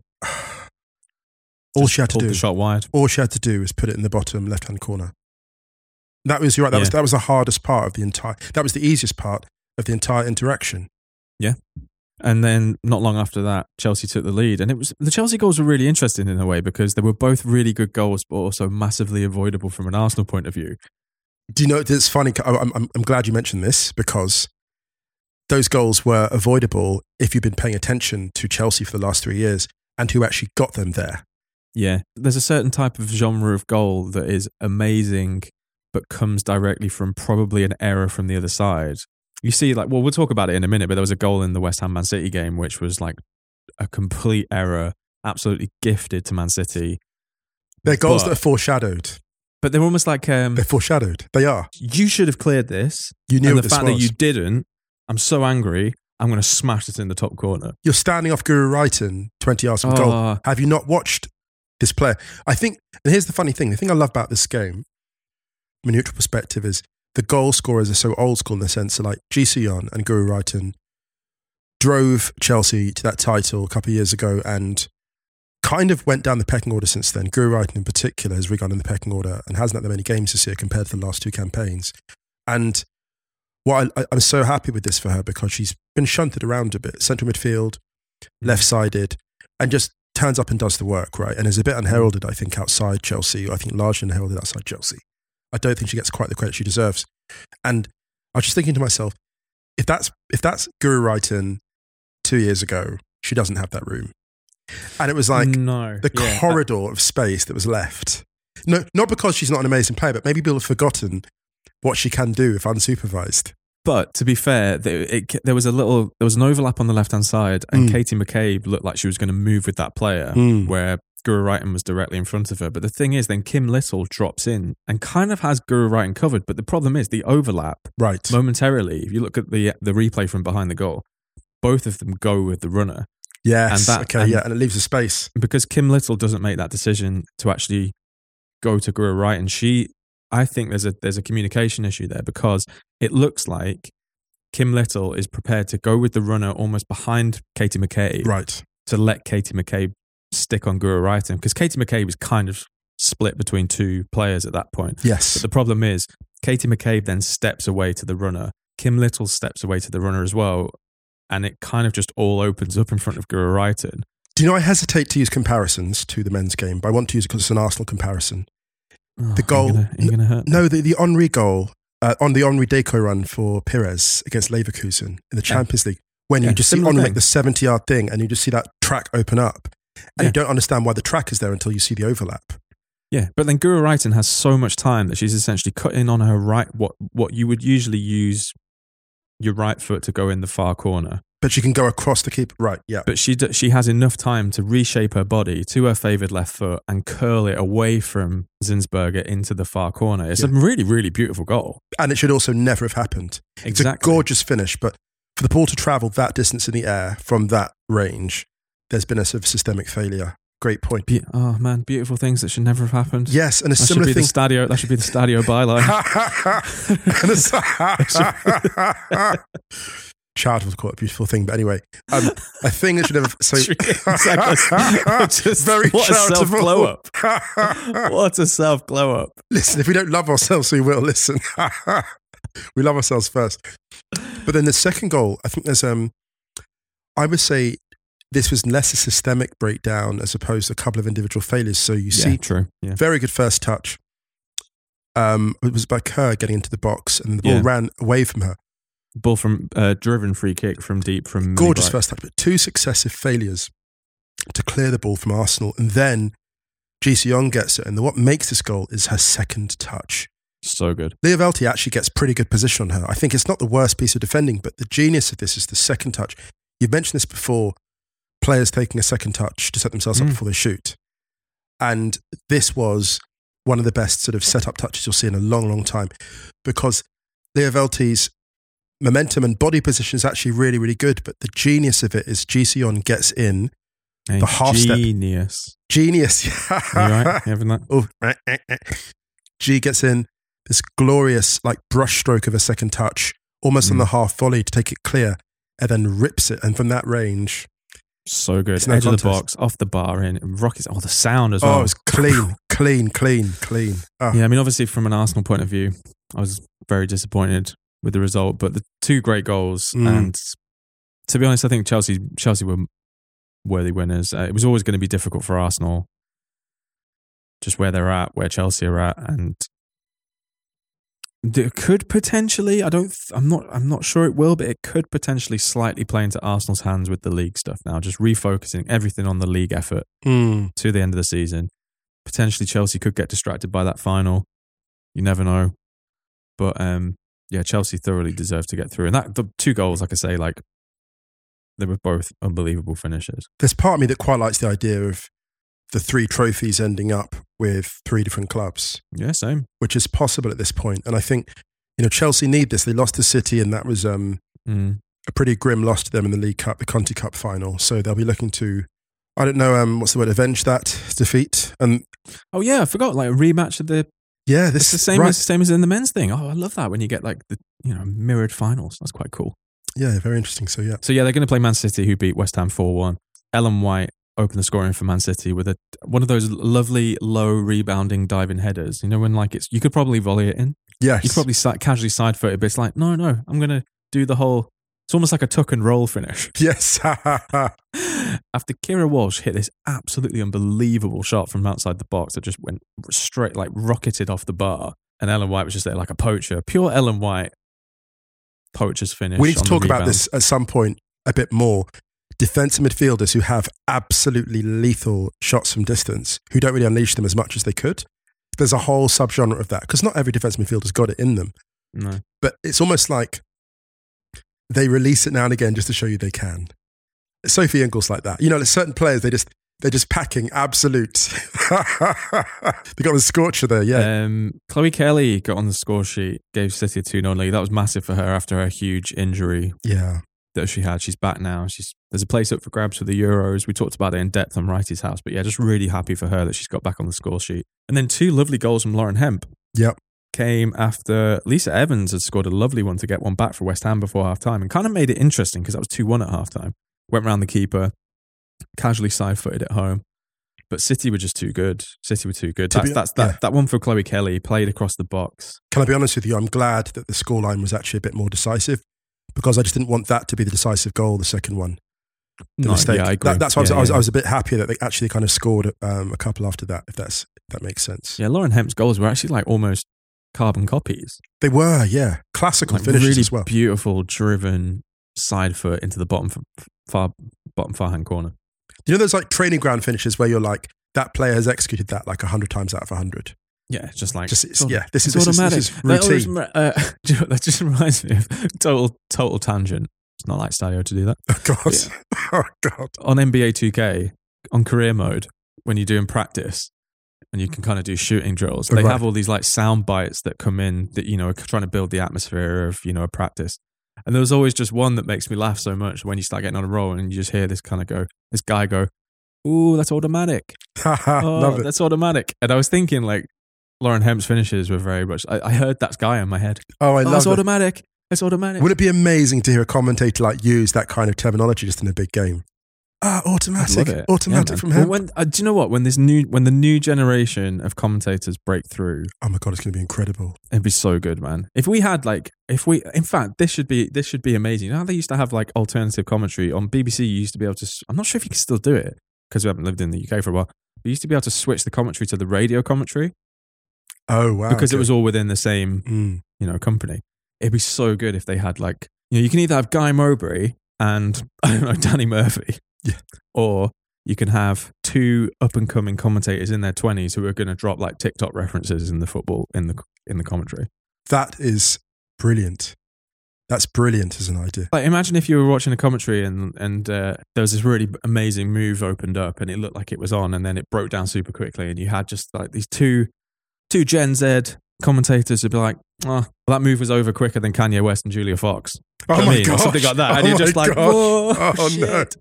all she had to do, the shot wide. All she had to do was put it in the bottom left-hand corner. That was, you're right, that was the hardest part of the entire, that was the easiest part of the entire interaction. Yeah. And then not long after that, Chelsea took the lead. And the Chelsea goals were really interesting in a way because they were both really good goals, but also massively avoidable from an Arsenal point of view. Do you know, it's funny, I'm glad you mentioned this because those goals were avoidable if you've been paying attention to Chelsea for the last 3 years and who actually got them there. Yeah. There's a certain type of genre of goal that is amazing, but comes directly from probably an error from the other side. You see, like, well, we'll talk about it in a minute, but there was a goal in the West Ham Man City game, which was like a complete error, absolutely gifted to Man City. They're goals that are foreshadowed. But they're almost like... they're foreshadowed. They are. You should have cleared this. You knew and what the this fact was. that you didn't, I'm so angry, I'm going to smash it in the top corner. You're standing off Guru Wrighton, 20 yards from goal. Have you not watched this player? I think, and here's the funny thing, the thing I love about this game, from a neutral perspective, is the goal scorers are so old school in the sense that like Ji So-yeon and Guru Wrighton drove Chelsea to that title a couple of years ago and kind of went down the pecking order since then. Guru Wrighton in particular has regarded in the pecking order and hasn't had that many games this year compared to the last 2 campaigns. And I'm so happy with this for her because she's been shunted around a bit, central midfield, left-sided, and just turns up and does the work, right? And is a bit unheralded, I think, outside Chelsea. I think largely unheralded outside Chelsea. I don't think she gets quite the credit she deserves. And I was just thinking to myself, if that's Guru Wrighton 2 years ago, she doesn't have that room. And it was like the corridor of space that was left. No, not because she's not an amazing player, but maybe people have forgotten what she can do if unsupervised. But to be fair, there was an overlap on the left-hand side and Katie McCabe looked like she was going to move with that player where Guru Wrighton was directly in front of her. But the thing is, then Kim Little drops in and kind of has Guru Wrighton covered. But the problem is the overlap. Right. Momentarily, if you look at the replay from behind the goal, both of them go with the runner. Yes. And it leaves a space. Because Kim Little doesn't make that decision to actually go to Guru Wrighton. I think there's a communication issue there because it looks like Kim Little is prepared to go with the runner almost behind Katie McCabe. Right. To let Katie McCabe stick on Guru Wrighton because Katie McCabe was kind of split between 2 players at that point. Yes. But the problem is Katie McCabe then steps away to the runner. Kim Little steps away to the runner as well. And it kind of just all opens up in front of Guru Wrighton. Do you know I hesitate to use comparisons to the men's game, but I want to use it because it's an Arsenal comparison. The goal... Are you going to hurt? No, the Henry goal on the Henry Deco run for Pires against Leverkusen in the Champions League, when you just see Henry make the 70-yard thing and you just see that track open up and you don't understand why the track is there until you see the overlap. Yeah, but then Guru Wrighton has so much time that she's essentially cutting on her right, what you would usually use your right foot to go in the far corner. But she can go across the keeper, right, yeah. But she has enough time to reshape her body to her favoured left foot and curl it away from Zinsberger into the far corner. It's a really, really beautiful goal. And it should also never have happened. Exactly. It's a gorgeous finish, but for the ball to travel that distance in the air from that range, there's been a sort of systemic failure. Great point. Oh man, beautiful things that should never have happened. Yes, and a similar thing. That should be the Stadio byline. child would call it a beautiful thing. But anyway, a thing that should have so Just, very what a self charitable. glow up. What a self glow up. Listen, if we don't love ourselves, we will. Listen, we love ourselves first. But then the second goal, I think there's I would say this was less a systemic breakdown as opposed to a couple of individual failures. So you see, true. Yeah. very good first touch. It was by Kerr getting into the box, and the ball ran away from her. Ball from driven free kick from deep from Gorgeous Millie first touch, but 2 successive failures to clear the ball from Arsenal, and then Ji Se-yeon gets it. And what makes this goal is her second touch. So good. Lia Velti actually gets pretty good position on her. I think it's not the worst piece of defending, but the genius of this is the second touch. You've mentioned this before, players taking a second touch to set themselves up before they shoot. And this was one of the best sort of set-up touches you'll see in a long, long time, because Lia Velti's momentum and body position is actually really, really good, but the genius of it is Ji Se-yeon gets in, the half step. Genius. Yeah. You right? You having that? Oh, G gets in, this glorious like brushstroke of a second touch, almost on the half volley to take it clear, and then rips it. And from that range, so good. it's no Edge of the contest. box, off the bar, in rockets. Oh, the sound as well. Oh, it was clean. Oh. Yeah, I mean, obviously from an Arsenal point of view, I was very disappointed with the result, but the 2 great goals, and to be honest, I think Chelsea were worthy winners. It was always going to be difficult for Arsenal, just where they're at, where Chelsea are at, and it could potentially, I'm not sure it will, but it could potentially slightly play into Arsenal's hands with the league stuff now, just refocusing everything on the league effort to the end of the season. Potentially Chelsea could get distracted by that final. You never know. But yeah, Chelsea thoroughly deserved to get through. And the 2 goals, like I say, like they were both unbelievable finishes. There's part of me that quite likes the idea of the 3 trophies ending up with 3 different clubs. Yeah, same. Which is possible at this point. And I think, Chelsea need this. They lost to City, and that was a pretty grim loss to them in the League Cup, the Conti Cup final. So they'll be looking to, I don't know, what's the word, avenge that defeat. And oh yeah, I forgot, like a rematch of the. Yeah, it's the same as in the men's thing. Oh, I love that when you get like the mirrored finals. That's quite cool. Yeah, very interesting. So yeah, they're going to play Man City, who beat West Ham 4-1. Ellen White opened the scoring for Man City with one of those lovely low rebounding diving headers. When like you could probably volley it in. Yes, you could probably casually side foot it, but it's like no, I'm going to do the whole. It's almost like a tuck and roll finish. Yes. After Kira Walsh hit this absolutely unbelievable shot from outside the box that just went straight, like rocketed off the bar, and Ellen White was just there like a poacher. Pure Ellen White poacher's finish. We need to talk about this at some point a bit more. Defensive midfielders who have absolutely lethal shots from distance, who don't really unleash them as much as they could. There's a whole subgenre of that, because not every defensive midfielder's got it in them. No. But it's almost like they release it now and again just to show you they can. Sophie Ingles like that. There's certain players, they're just packing absolute. They got the scorcher there, yeah. Chloe Kelly got on the score sheet, gave City a 2-0 lead. That was massive for her after her huge injury. Yeah. That she had. She's back now. There's a place up for grabs for the Euros. We talked about it in depth on Wrighty's House, but yeah, just really happy for her that she's got back on the score sheet. And then 2 lovely goals from Lauren Hemp. Yep. Came after Lisa Evans had scored a lovely one to get one back for West Ham before half-time, and kind of made it interesting because that was 2-1 at half-time. Went round the keeper, casually side-footed at home. But City were just too good. That one for Chloe Kelly, played across the box. Can I be honest with you? I'm glad that the scoreline was actually a bit more decisive, because I just didn't want that to be the decisive goal, the second one. The mistake. Yeah, I agree. That's why I was a bit happier that they actually kind of scored a couple after that, if that makes sense. Yeah, Lauren Hemp's goals were actually like almost carbon copies. They were, yeah. Classical finishes really as well. Beautiful, driven side foot into the bottom far-hand corner. Those like training ground finishes where you're like, that player has executed that like 100 times out of 100. Yeah, just like this is routine. That just reminds me of total tangent. It's not like Stadio to do that. Oh God! Yeah. Oh God! On NBA 2K, on career mode, when you're doing practice and you can kind of do shooting drills, they have all these like sound bites that come in that are trying to build the atmosphere of a practice. And there was always just one that makes me laugh so much when you start getting on a roll and you just hear this guy go, "Ooh, that's automatic." Love it. That's automatic. And I was thinking like, Lauren Hemp's finishes were very much. I heard that guy in my head. Oh, I love That's it. automatic. It's automatic. Would it be amazing to hear a commentator like use that kind of terminology just in a big game? Automatic from him. Well, do you know what? When the new generation of commentators break through, oh my God, it's going to be incredible. It'd be so good, man. If we had in fact, this should be amazing. You know how they used to have like alternative commentary on BBC? You used to be able to. I'm not sure if you can still do it because we haven't lived in the UK for a while. We used to be able to switch the commentary to the radio commentary. Oh wow! Because it was all within the same, company. It'd be so good if they had like, you can either have Guy Mowbray and I don't know Danny Murphy. Yeah. Or you can have two up-and-coming commentators in their 20s who are going to drop like TikTok references in the football in the commentary. That is brilliant. That's brilliant as an idea. Like, imagine if you were watching a commentary and there was this really amazing move opened up and it looked like it was on and then it broke down super quickly and you had just like these two Gen Z commentators would be like, oh, well, that move was over quicker than Kanye West and Julia Fox. Oh my God. Something like that. And you're just like, whoa, shit.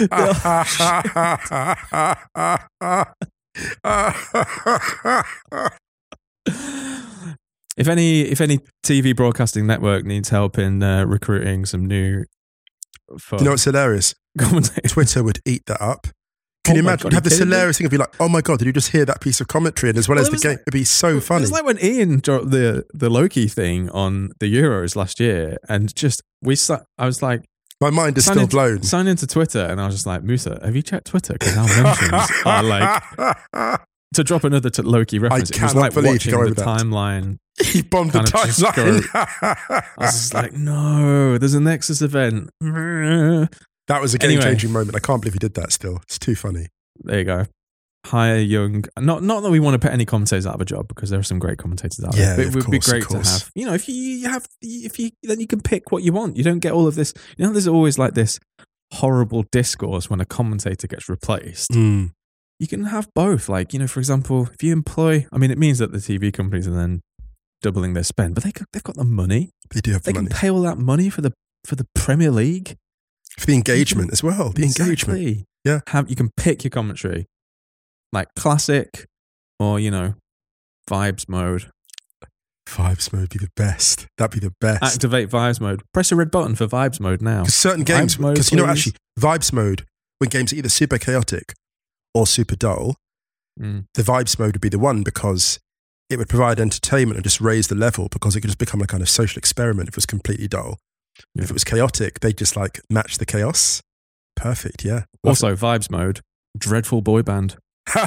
If any TV broadcasting network needs help in recruiting some new you know what's hilarious? Commentators. Twitter would eat that up. Can you imagine? Have this hilarious thing of be like, oh my God, did you just hear that piece of commentary? And as well as the game, it'd be so funny. It's like when Ian dropped the Loki thing on the Euros last year, and just I was like, my mind is still blown. Signed into Twitter, and I was just like, Musa, have you checked Twitter? Because our mentions are like to drop another Loki reference. I cannot believe watching the timeline. He bombed the timeline. I was just like, no, there's a Nexus event. That was a game-changing moment. I can't believe he did that still. It's too funny. There you go. Hire young... Not that we want to put any commentators out of a job because there are some great commentators out there. But it would be great to have... if you then you can pick what you want. You don't get all of this... there's always like this horrible discourse when a commentator gets replaced. Mm. You can have both. Like, for example, if you employ... I mean, it means that the TV companies are then doubling their spend, but they've got the money. They do have the money. They can pay all that money for the Premier League. For the engagement as well. The engagement. Exactly. Yeah. You can pick your commentary. Like classic or, vibes mode. Vibes mode would be the best. That'd be the best. Activate vibes mode. Press a red button for vibes mode now. Because certain games, because actually, vibes mode, when games are either super chaotic or super dull, the vibes mode would be the one because it would provide entertainment and just raise the level because it could just become a kind of social experiment if it was completely dull. Yeah. If it was chaotic, they'd just like match the chaos. Perfect, yeah. Also, vibes mode, dreadful boy band.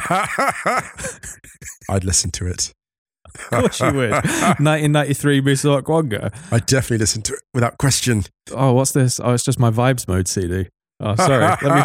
I'd listen to it. Of course you would. 1993 Musa Okwonga. I'd definitely listen to it without question. Oh, what's this? Oh, it's just my vibes mode CD. Oh, sorry.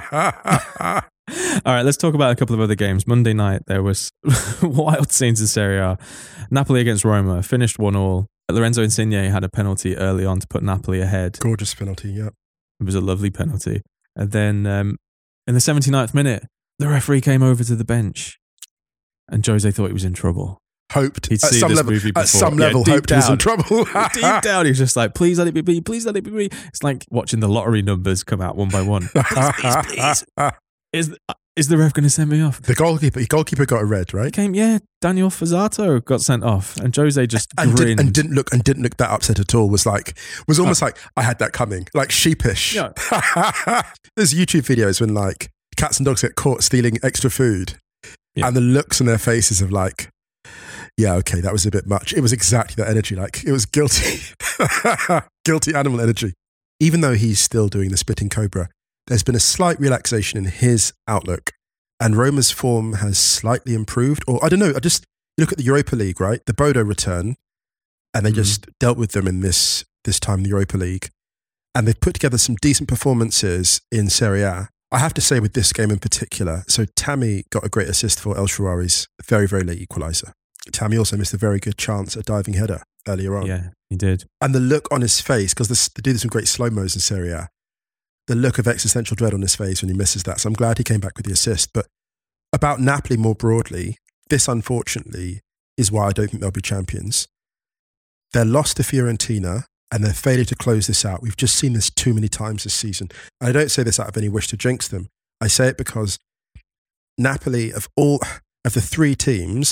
All right, let's talk about a couple of other games. Monday night, there was wild scenes in Serie A. Napoli against Roma, finished 1-1. Lorenzo Insigne had a penalty early on to put Napoli ahead. Gorgeous penalty, yeah. It was a lovely penalty. And then in the 79th minute, the referee came over to the bench and Jose thought he was in trouble. Hoped. He'd seen this movie before. At some level, hoped he was in trouble. Deep down, he was just like, please let it be me, please let it be me. It's like watching the lottery numbers come out one by one. Please. Is the ref going to send me off? The goalkeeper got a red, right? Daniel Fazzato got sent off, and Jose just grinned and didn't look that upset at all. Was almost like I had that coming, like sheepish. Yeah. There's YouTube videos when like cats and dogs get caught stealing extra food, and the looks on their faces of like, yeah, okay, that was a bit much. It was exactly that energy. Like it was guilty, guilty animal energy. Even though he's still doing the spitting cobra, there's been a slight relaxation in his outlook and Roma's form has slightly improved. Or I don't know, you look at the Europa League, right? The Bodo return and they just dealt with them in this time in the Europa League. And they've put together some decent performances in Serie A. I have to say with this game in particular, so Tammy got a great assist for El Shaarawy's very, very late equaliser. Tammy also missed a very good chance at diving header earlier on. Yeah, he did. And the look on his face, because they do some great slow-mos in Serie A, the look of existential dread on his face when he misses that. So I'm glad he came back with the assist. But about Napoli more broadly, this unfortunately is why I don't think they'll be champions. Their loss to Fiorentina and their failure to close this out, we've just seen this too many times this season. And I don't say this out of any wish to jinx them. I say it because Napoli, of the three teams,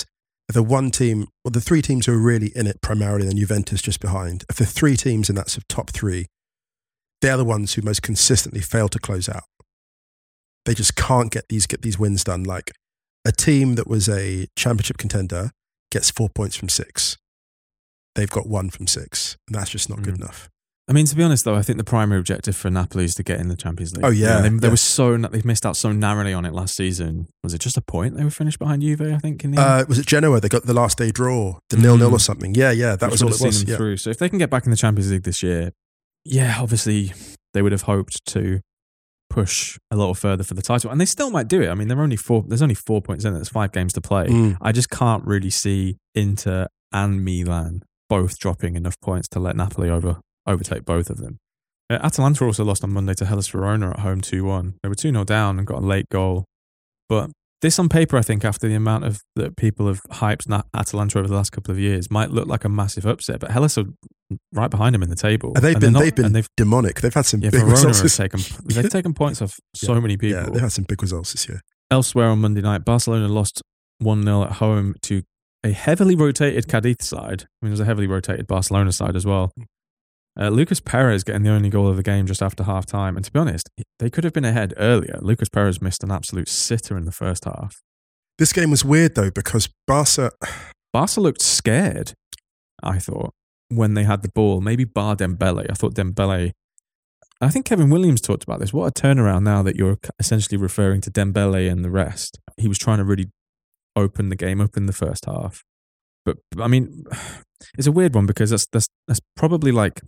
the one team, well, the three teams who are really in it primarily, and Juventus just behind, if the three teams in that sort of top three, they're the ones who most consistently fail to close out. They just can't get these wins done. Like a team that was a championship contender gets 4 points from 6. They've got 1 from 6, and that's just not good enough. I mean, to be honest, though, I think the primary objective for Napoli is to get in the Champions League. Oh, yeah. They missed out so narrowly on it last season. Was it just a point they were finished behind Juve, I think, in the end? Was it Genoa? They got the last day draw, the 0-0 or something. Yeah, that was all it was. Yeah. Through. So if they can get back in the Champions League this year, obviously they would have hoped to push a little further for the title. And they still might do it. I mean, there's only 4 points in it. There's 5 games to play. I just can't really see Inter and Milan both dropping enough points to let Napoli overtake both of them. Atalanta also lost on Monday to Hellas Verona at home 2-1. They were 2-0 down and got a late goal. But this on paper, I think, after the amount of that people have hyped Atalanta over the last couple of years, might look like a massive upset. But Hellas are right behind them in the table. And they've been demonic. They've had some big Verona results. They've taken points off so many people. Yeah, they've had some big results this year. Elsewhere on Monday night, Barcelona lost 1-0 at home to a heavily rotated Cadiz side. I mean, there's a heavily rotated Barcelona side as well. Lucas Perez getting the only goal of the game just after half time. And to be honest, they could have been ahead earlier. Lucas Perez missed an absolute sitter in the first half. This game was weird though, because Barca looked scared, I thought, when they had the ball. Maybe bar Dembele. I thought Dembele... I think Kevin Williams talked about this. What a turnaround now that you're essentially referring to Dembele and the rest. He was trying to really open the game up in the first half. But I mean, it's a weird one because that's probably like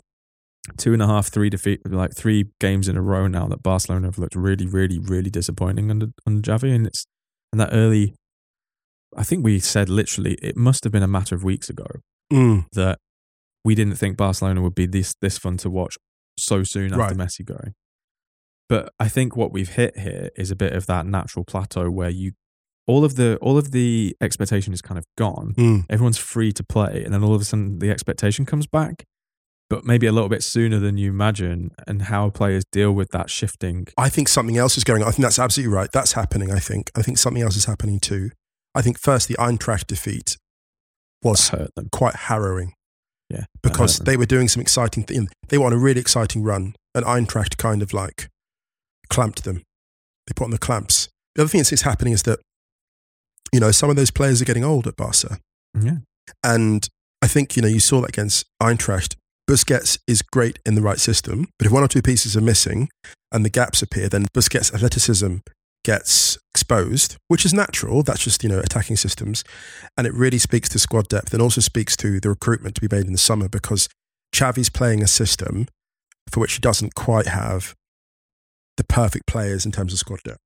2.5, 3 games in a row now that Barcelona have looked really, really, really disappointing under Xavi. And that early, I think we said literally, it must have been a matter of weeks ago that we didn't think Barcelona would be this fun to watch so soon after Messi going. But I think what we've hit here is a bit of that natural plateau where all of the expectation is kind of gone. Everyone's free to play, and then all of a sudden the expectation comes back, but maybe a little bit sooner than you imagine, and how players deal with that shifting. I think something else is going on. I think that's absolutely right. That's happening, I think. I think something else is happening too. I think first the Eintracht defeat was quite harrowing. Yeah. Because they were doing some exciting things. They were on a really exciting run, and Eintracht kind of like clamped them. They put on the clamps. The other thing that's happening is that, you know, some of those players are getting old at Barca. Yeah. And I think, you know, you saw that against Eintracht. Busquets is great in the right system, but if one or two pieces are missing and the gaps appear, then Busquets' athleticism gets exposed, which is natural. That's just, you know, attacking systems. And it really speaks to squad depth and also speaks to the recruitment to be made in the summer, because Xavi's playing a system for which he doesn't quite have the perfect players in terms of squad depth.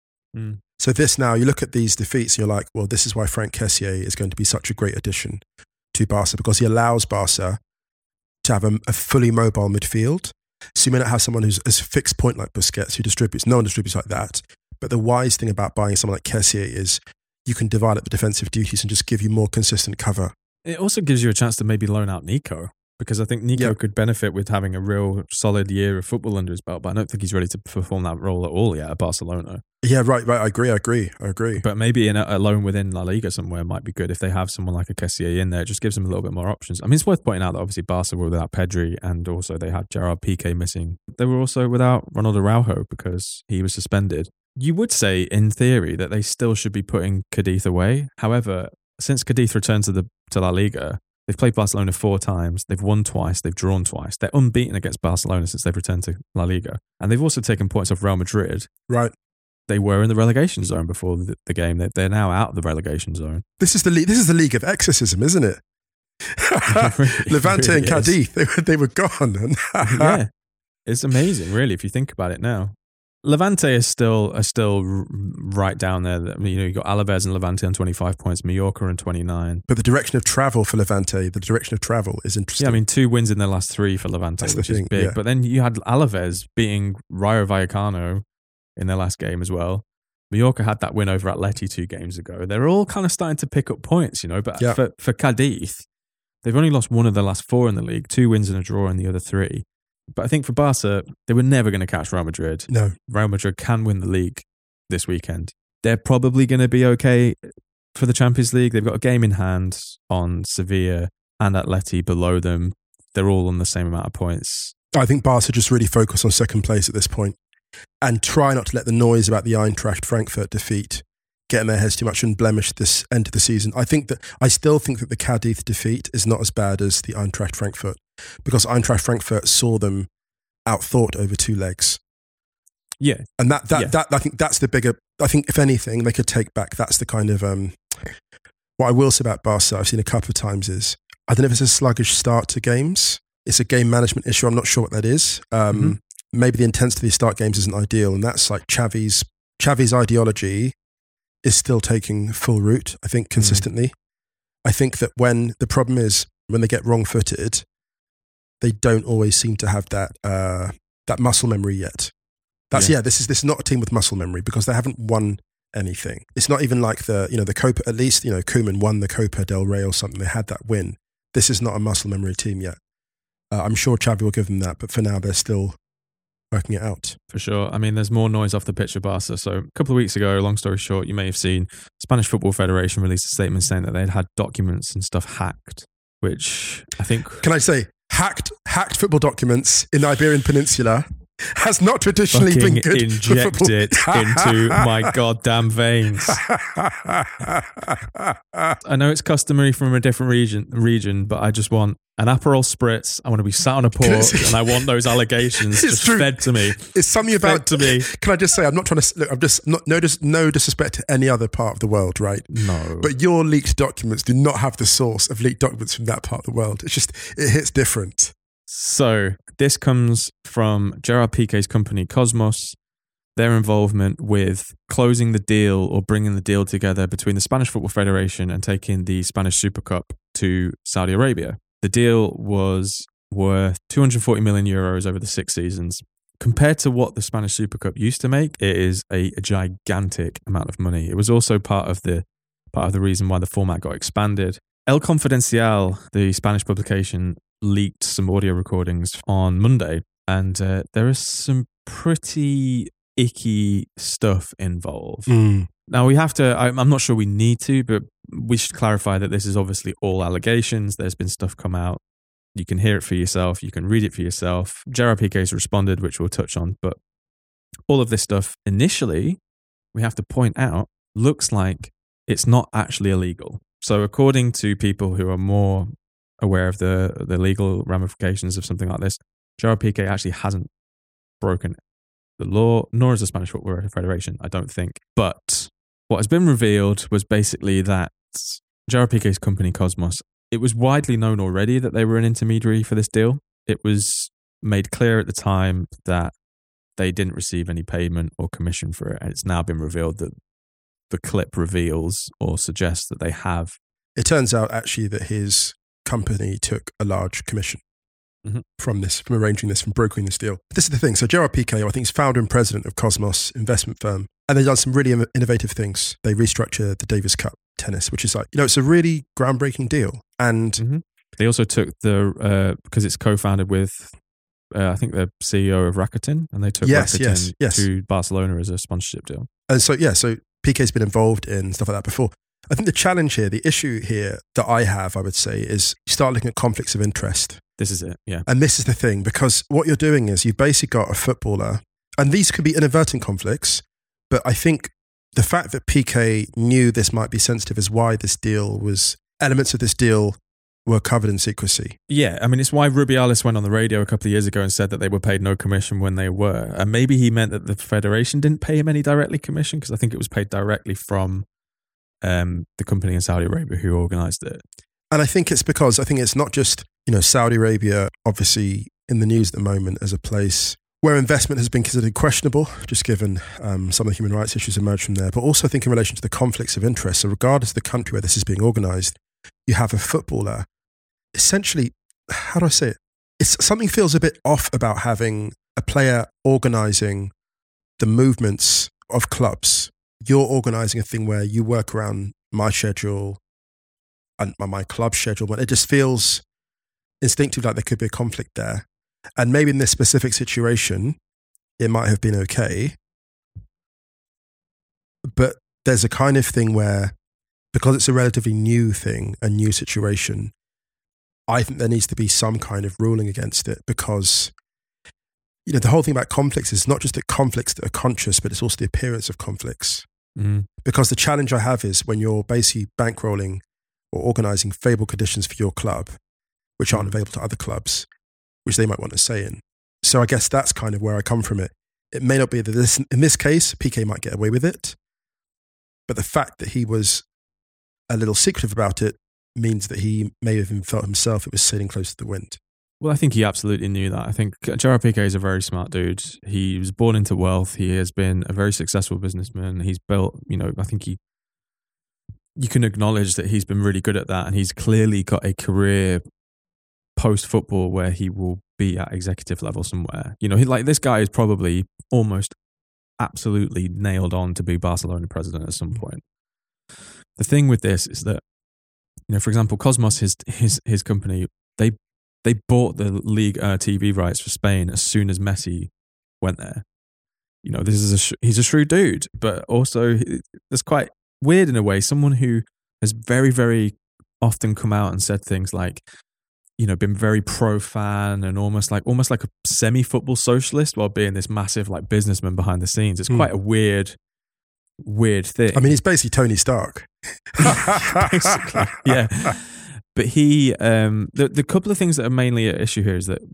So this now, you look at these defeats and you're like, well, this is why Franck Kessié is going to be such a great addition to Barca, because he allows Barca to have a fully mobile midfield. So you may not have someone who's a fixed point like Busquets who distributes. No one distributes like that. But the wise thing about buying someone like Kessié is you can divide up the defensive duties and just give you more consistent cover. It also gives you a chance to maybe loan out Nico, because I think Nico could benefit with having a real solid year of football under his belt, but I don't think he's ready to perform that role at all yet at Barcelona. Yeah, right. I agree. But maybe a loan within La Liga somewhere might be good if they have someone like a Kessié in there. It just gives them a little bit more options. I mean, it's worth pointing out that obviously Barca were without Pedri, and also they had Gerard Piqué missing. They were also without Ronaldo Araujo because he was suspended. You would say, in theory, that they still should be putting Cadiz away. However, since Cadiz returned to La Liga, they've played Barcelona 4 times. They've won twice. They've drawn twice. They're unbeaten against Barcelona since they've returned to La Liga. And they've also taken points off Real Madrid. Right. They were in the relegation zone before the game. They're now out of the relegation zone. This is the league of exorcism, isn't it? Levante and Cadiz, they were gone. Yeah. It's amazing, really, if you think about it now. Levante are still right down there. You know, you got Alaves and Levante on 25 points, Mallorca on 29. But the direction of travel for Levante, is interesting. Yeah, I mean, 2 wins in their last 3 for Levante, which is big. Yeah. But then you had Alaves beating Rayo Vallecano in their last game as well. Mallorca had that win over Atleti 2 games ago. They're all kind of starting to pick up points, you know. But for Cadiz, they've only lost 1 of their last 4 in the league, 2 wins and a draw in the other 3. But I think for Barca, they were never going to catch Real Madrid. No. Real Madrid can win the league this weekend. They're probably going to be okay for the Champions League. They've got a game in hand on Sevilla and Atleti below them. They're all on the same amount of points. I think Barca just really focus on second place at this point and try not to let the noise about the Eintracht Frankfurt defeat get in their heads too much and blemish this end of the season. I still think that the Cadiz defeat is not as bad as the Eintracht Frankfurt, because Eintracht Frankfurt saw them outthought over 2 legs. Yeah. And that I think that's the bigger, I think if anything, they could take back. That's the kind of, what I will say about Barca, I've seen a couple of times is, I don't know if it's a sluggish start to games. It's a game management issue. I'm not sure what that is. Maybe the intensity of start games isn't ideal. And that's like Xavi's ideology is still taking full root, I think, consistently. I think that when the problem is when they get wrong-footed, they don't always seem to have that muscle memory yet. This is not a team with muscle memory because they haven't won anything. It's not even like the Copa, at least, Koeman won the Copa del Rey or something. They had that win. This is not a muscle memory team yet. I'm sure Xavi will give them that, but for now they're still working it out. For sure. I mean, there's more noise off the pitch of Barca. So a couple of weeks ago, long story short, you may have seen Spanish Football Federation released a statement saying that they'd had documents and stuff hacked, which I think... Can I say, hacked football documents in the Iberian Peninsula has not traditionally been good. Inject it into my goddamn veins. I know it's customary from a different region, but I just want an Aperol Spritz. I want to be sat on a porch, and I want those allegations just fed to me. It's something about to me. Can I just say, I'm not trying to look. I'm just not no disrespect to any other part of the world, right? No, but your leaked documents do not have the source of leaked documents from that part of the world. It's just it hits different. So this comes from Gerard Piqué's company, Cosmos, their involvement with closing the deal or bringing the deal together between the Spanish Football Federation and taking the Spanish Super Cup to Saudi Arabia. The deal was worth 240 million euros over the 6 seasons. Compared to what the Spanish Super Cup used to make, it is a gigantic amount of money. It was also part of the reason why the format got expanded. El Confidencial, the Spanish publication, leaked some audio recordings on Monday, and there is some pretty icky stuff involved. Now we have to, I'm not sure we need to, but we should clarify that this is obviously all allegations. There's been stuff come out. You can hear it for yourself. You can read it for yourself. Gerard Piqué's responded, which we'll touch on, but all of this stuff initially, we have to point out, looks like it's not actually illegal. So according to people who are more aware of the legal ramifications of something like this, Gerard Piqué actually hasn't broken the law, nor has the Spanish Football Federation, I don't think. But what has been revealed was basically that Gerard Piqué's company, Cosmos, it was widely known already that they were an intermediary for this deal. It was made clear at the time that they didn't receive any payment or commission for it. And it's now been revealed that the clip reveals or suggests that they have. It turns out actually that his company took a large commission from arranging this, from brokering this deal. This is the thing. So Gerard Piqué, I think, is founder and president of Cosmos investment firm. And they've done some really innovative things. They restructured the Davis Cup tennis, which is like, it's a really groundbreaking deal. And they also took because it's co-founded with, I think, the CEO of Rakuten, and they took Rakuten to Barcelona as a sponsorship deal. And so Piqué's been involved in stuff like that before. I think the challenge here, the issue here that I would say, is you start looking at conflicts of interest. This is it, yeah. And this is the thing, because what you're doing is you've basically got a footballer, and these could be inadvertent conflicts, but I think the fact that Piqué knew this might be sensitive is why elements of this deal were covered in secrecy. Yeah, I mean, it's why Rubiales went on the radio a couple of years ago and said that they were paid no commission when they were. And maybe he meant that the Federation didn't pay him any directly commission, because I think it was paid directly from the company in Saudi Arabia who organised it. And I think it's not just, Saudi Arabia, obviously in the news at the moment as a place where investment has been considered questionable, just given some of the human rights issues emerged from there, but also I think in relation to the conflicts of interest. So regardless of the country where this is being organised, you have a footballer, essentially, how do I say it? Something feels a bit off about having a player organising the movements of clubs. You're organising a thing where you work around my schedule and my club schedule, but it just feels instinctively like there could be a conflict there. And maybe in this specific situation, it might have been okay. But there's a kind of thing where because it's a relatively new thing, a new situation, I think there needs to be some kind of ruling against it, because, you know, the whole thing about conflicts is not just the conflicts that are conscious, but it's also the appearance of conflicts. Mm. Because the challenge I have is when you're basically bankrolling or organising favourable conditions for your club, which aren't available to other clubs, which they might want to say in. So I guess that's kind of where I come from it. It may not be that this, in this case, PK might get away with it, but the fact that he was a little secretive about it means that he may have even felt himself it was sailing close to the wind. Well, I think he absolutely knew that. I think Gerard Piqué is a very smart dude. He was born into wealth. He has been a very successful businessman. He's built, you know, I think you can acknowledge that he's been really good at that, and he's clearly got a career post-football where he will be at executive level somewhere. You know, this guy is probably almost absolutely nailed on to be Barcelona president at some point. The thing with this is that, you know, for example, Cosmos, his company, they bought the league TV rights for Spain as soon as Messi went there. You know, he's a shrewd dude, but also it's quite weird in a way. Someone who has very, very often come out and said things like, you know, been very pro-fan and almost like a semi-football socialist while being this massive like businessman behind the scenes. It's quite a weird thing. I mean, he's basically Tony Stark. Basically, yeah. But he, the couple of things that are mainly at issue here is that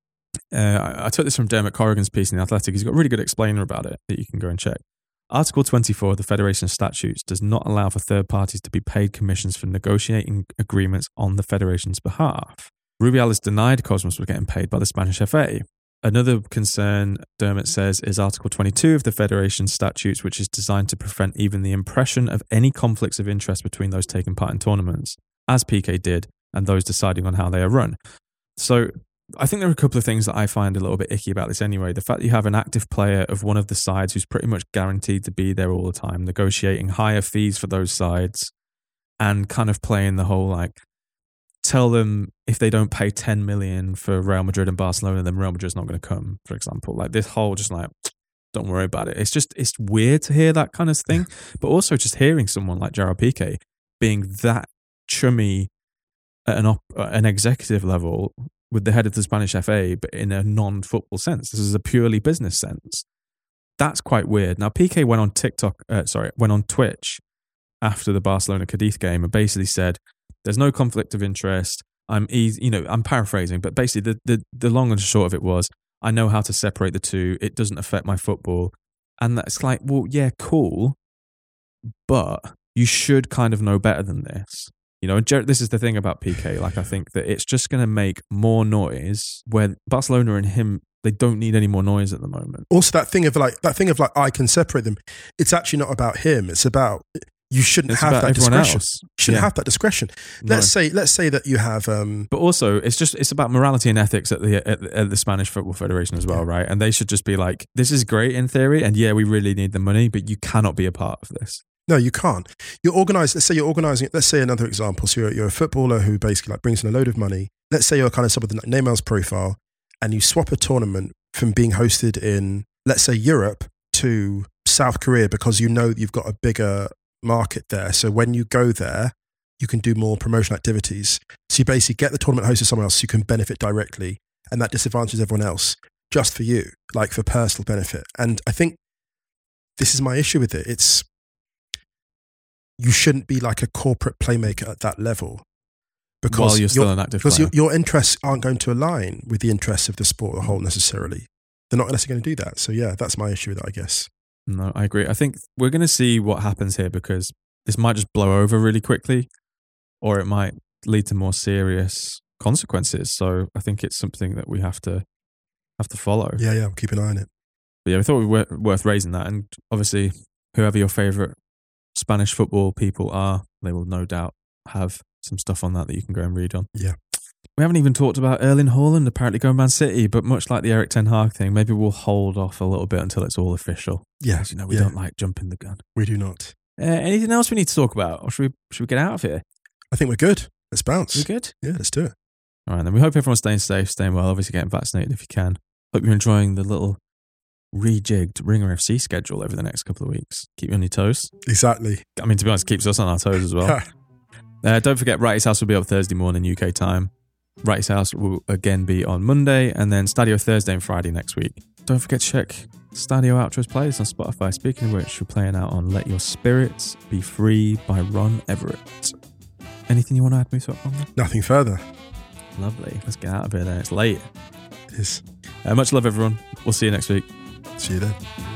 I took this from Dermot Corrigan's piece in The Athletic. He's got a really good explainer about it that you can go and check. Article 24 of the Federation Statutes does not allow for third parties to be paid commissions for negotiating agreements on the Federation's behalf. Rubiales denied Cosmos was getting paid by the Spanish FA. Another concern, Dermot says, is Article 22 of the Federation Statutes, which is designed to prevent even the impression of any conflicts of interest between those taking part in tournaments, as PK did, and those deciding on how they are run. So I think there are a couple of things that I find a little bit icky about this anyway. The fact that you have an active player of one of the sides who's pretty much guaranteed to be there all the time, negotiating higher fees for those sides, and kind of playing the whole like, tell them if they don't pay 10 million for Real Madrid and Barcelona, then Real Madrid's not going to come, for example. Like this whole just like, don't worry about it. It's weird to hear that kind of thing, but also just hearing someone like Gerard Piqué being that chummy at an executive level with the head of the Spanish FA, but in a non-football sense. This is a purely business sense. That's quite weird. Now, Piqué went on Twitch after the Barcelona-Cadiz game and basically said, there's no conflict of interest. I'm paraphrasing, but basically the long and short of it was, I know how to separate the two. It doesn't affect my football. And that's like, well, yeah, cool, but you should kind of know better than this. You know, and this is the thing about PK. Like, I think that it's just going to make more noise where Barcelona and him, they don't need any more noise at the moment. Also, that thing of like, I can separate them. It's actually not about him. It's about, you shouldn't have that discretion. You shouldn't have that discretion. No. Let's say that you have. But also, it's about morality and ethics at the Spanish Football Federation as well, right? And they should just be like, this is great in theory, and yeah, we really need the money, but you cannot be a part of this. No, you can't. Let's say you're organising. Let's say another example. So you're a footballer who basically like brings in a load of money. Let's say you're kind of some of the Neymar's profile, and you swap a tournament from being hosted in, let's say, Europe to South Korea because you know you've got a bigger market there. So when you go there, you can do more promotional activities. So you basically get the tournament hosted somewhere else so you can benefit directly, and that disadvantages everyone else just for you, like for personal benefit. And I think this is my issue with it. You shouldn't be like a corporate playmaker at that level because while you're still an active player. Because your interests aren't going to align with the interests of the sport as a whole necessarily. They're not necessarily going to do that. So yeah, that's my issue with that, I guess. No, I agree. I think we're going to see what happens here because this might just blow over really quickly or it might lead to more serious consequences. So I think it's something that we have to follow. Yeah, we'll keep an eye on it. But yeah, we thought it was worth raising that. And obviously, whoever your favourite Spanish football people are, they will no doubt have some stuff on that you can go and read on. Yeah. We haven't even talked about Erling Haaland apparently going Man City, but much like the Erik ten Hag thing, maybe we'll hold off a little bit until it's all official. Yeah. You know, we don't like jumping the gun. We do not. Anything else we need to talk about? Or should we get out of here? I think we're good. Let's bounce. We're good? Yeah, let's do it. All right, then we hope everyone's staying safe, staying well, obviously getting vaccinated if you can. Hope you're enjoying the little rejigged Ringer FC schedule over the next couple of weeks. Keep you on your toes. Exactly. I mean, to be honest, it keeps us on our toes as well. Don't forget, Wrighty's House will be up Thursday morning UK time. Wrighty's House will again be on Monday, and then Stadio Thursday and Friday next week. Don't forget to check Stadio Outros playlist on Spotify. Speaking of which, we're playing out on Let Your Spirits Be Free by Ron Everett. Anything you want to add, Musa? Nothing further. Lovely. Let's get out of here then. It's late. It is. Much love, everyone. We'll see you next week. See you then.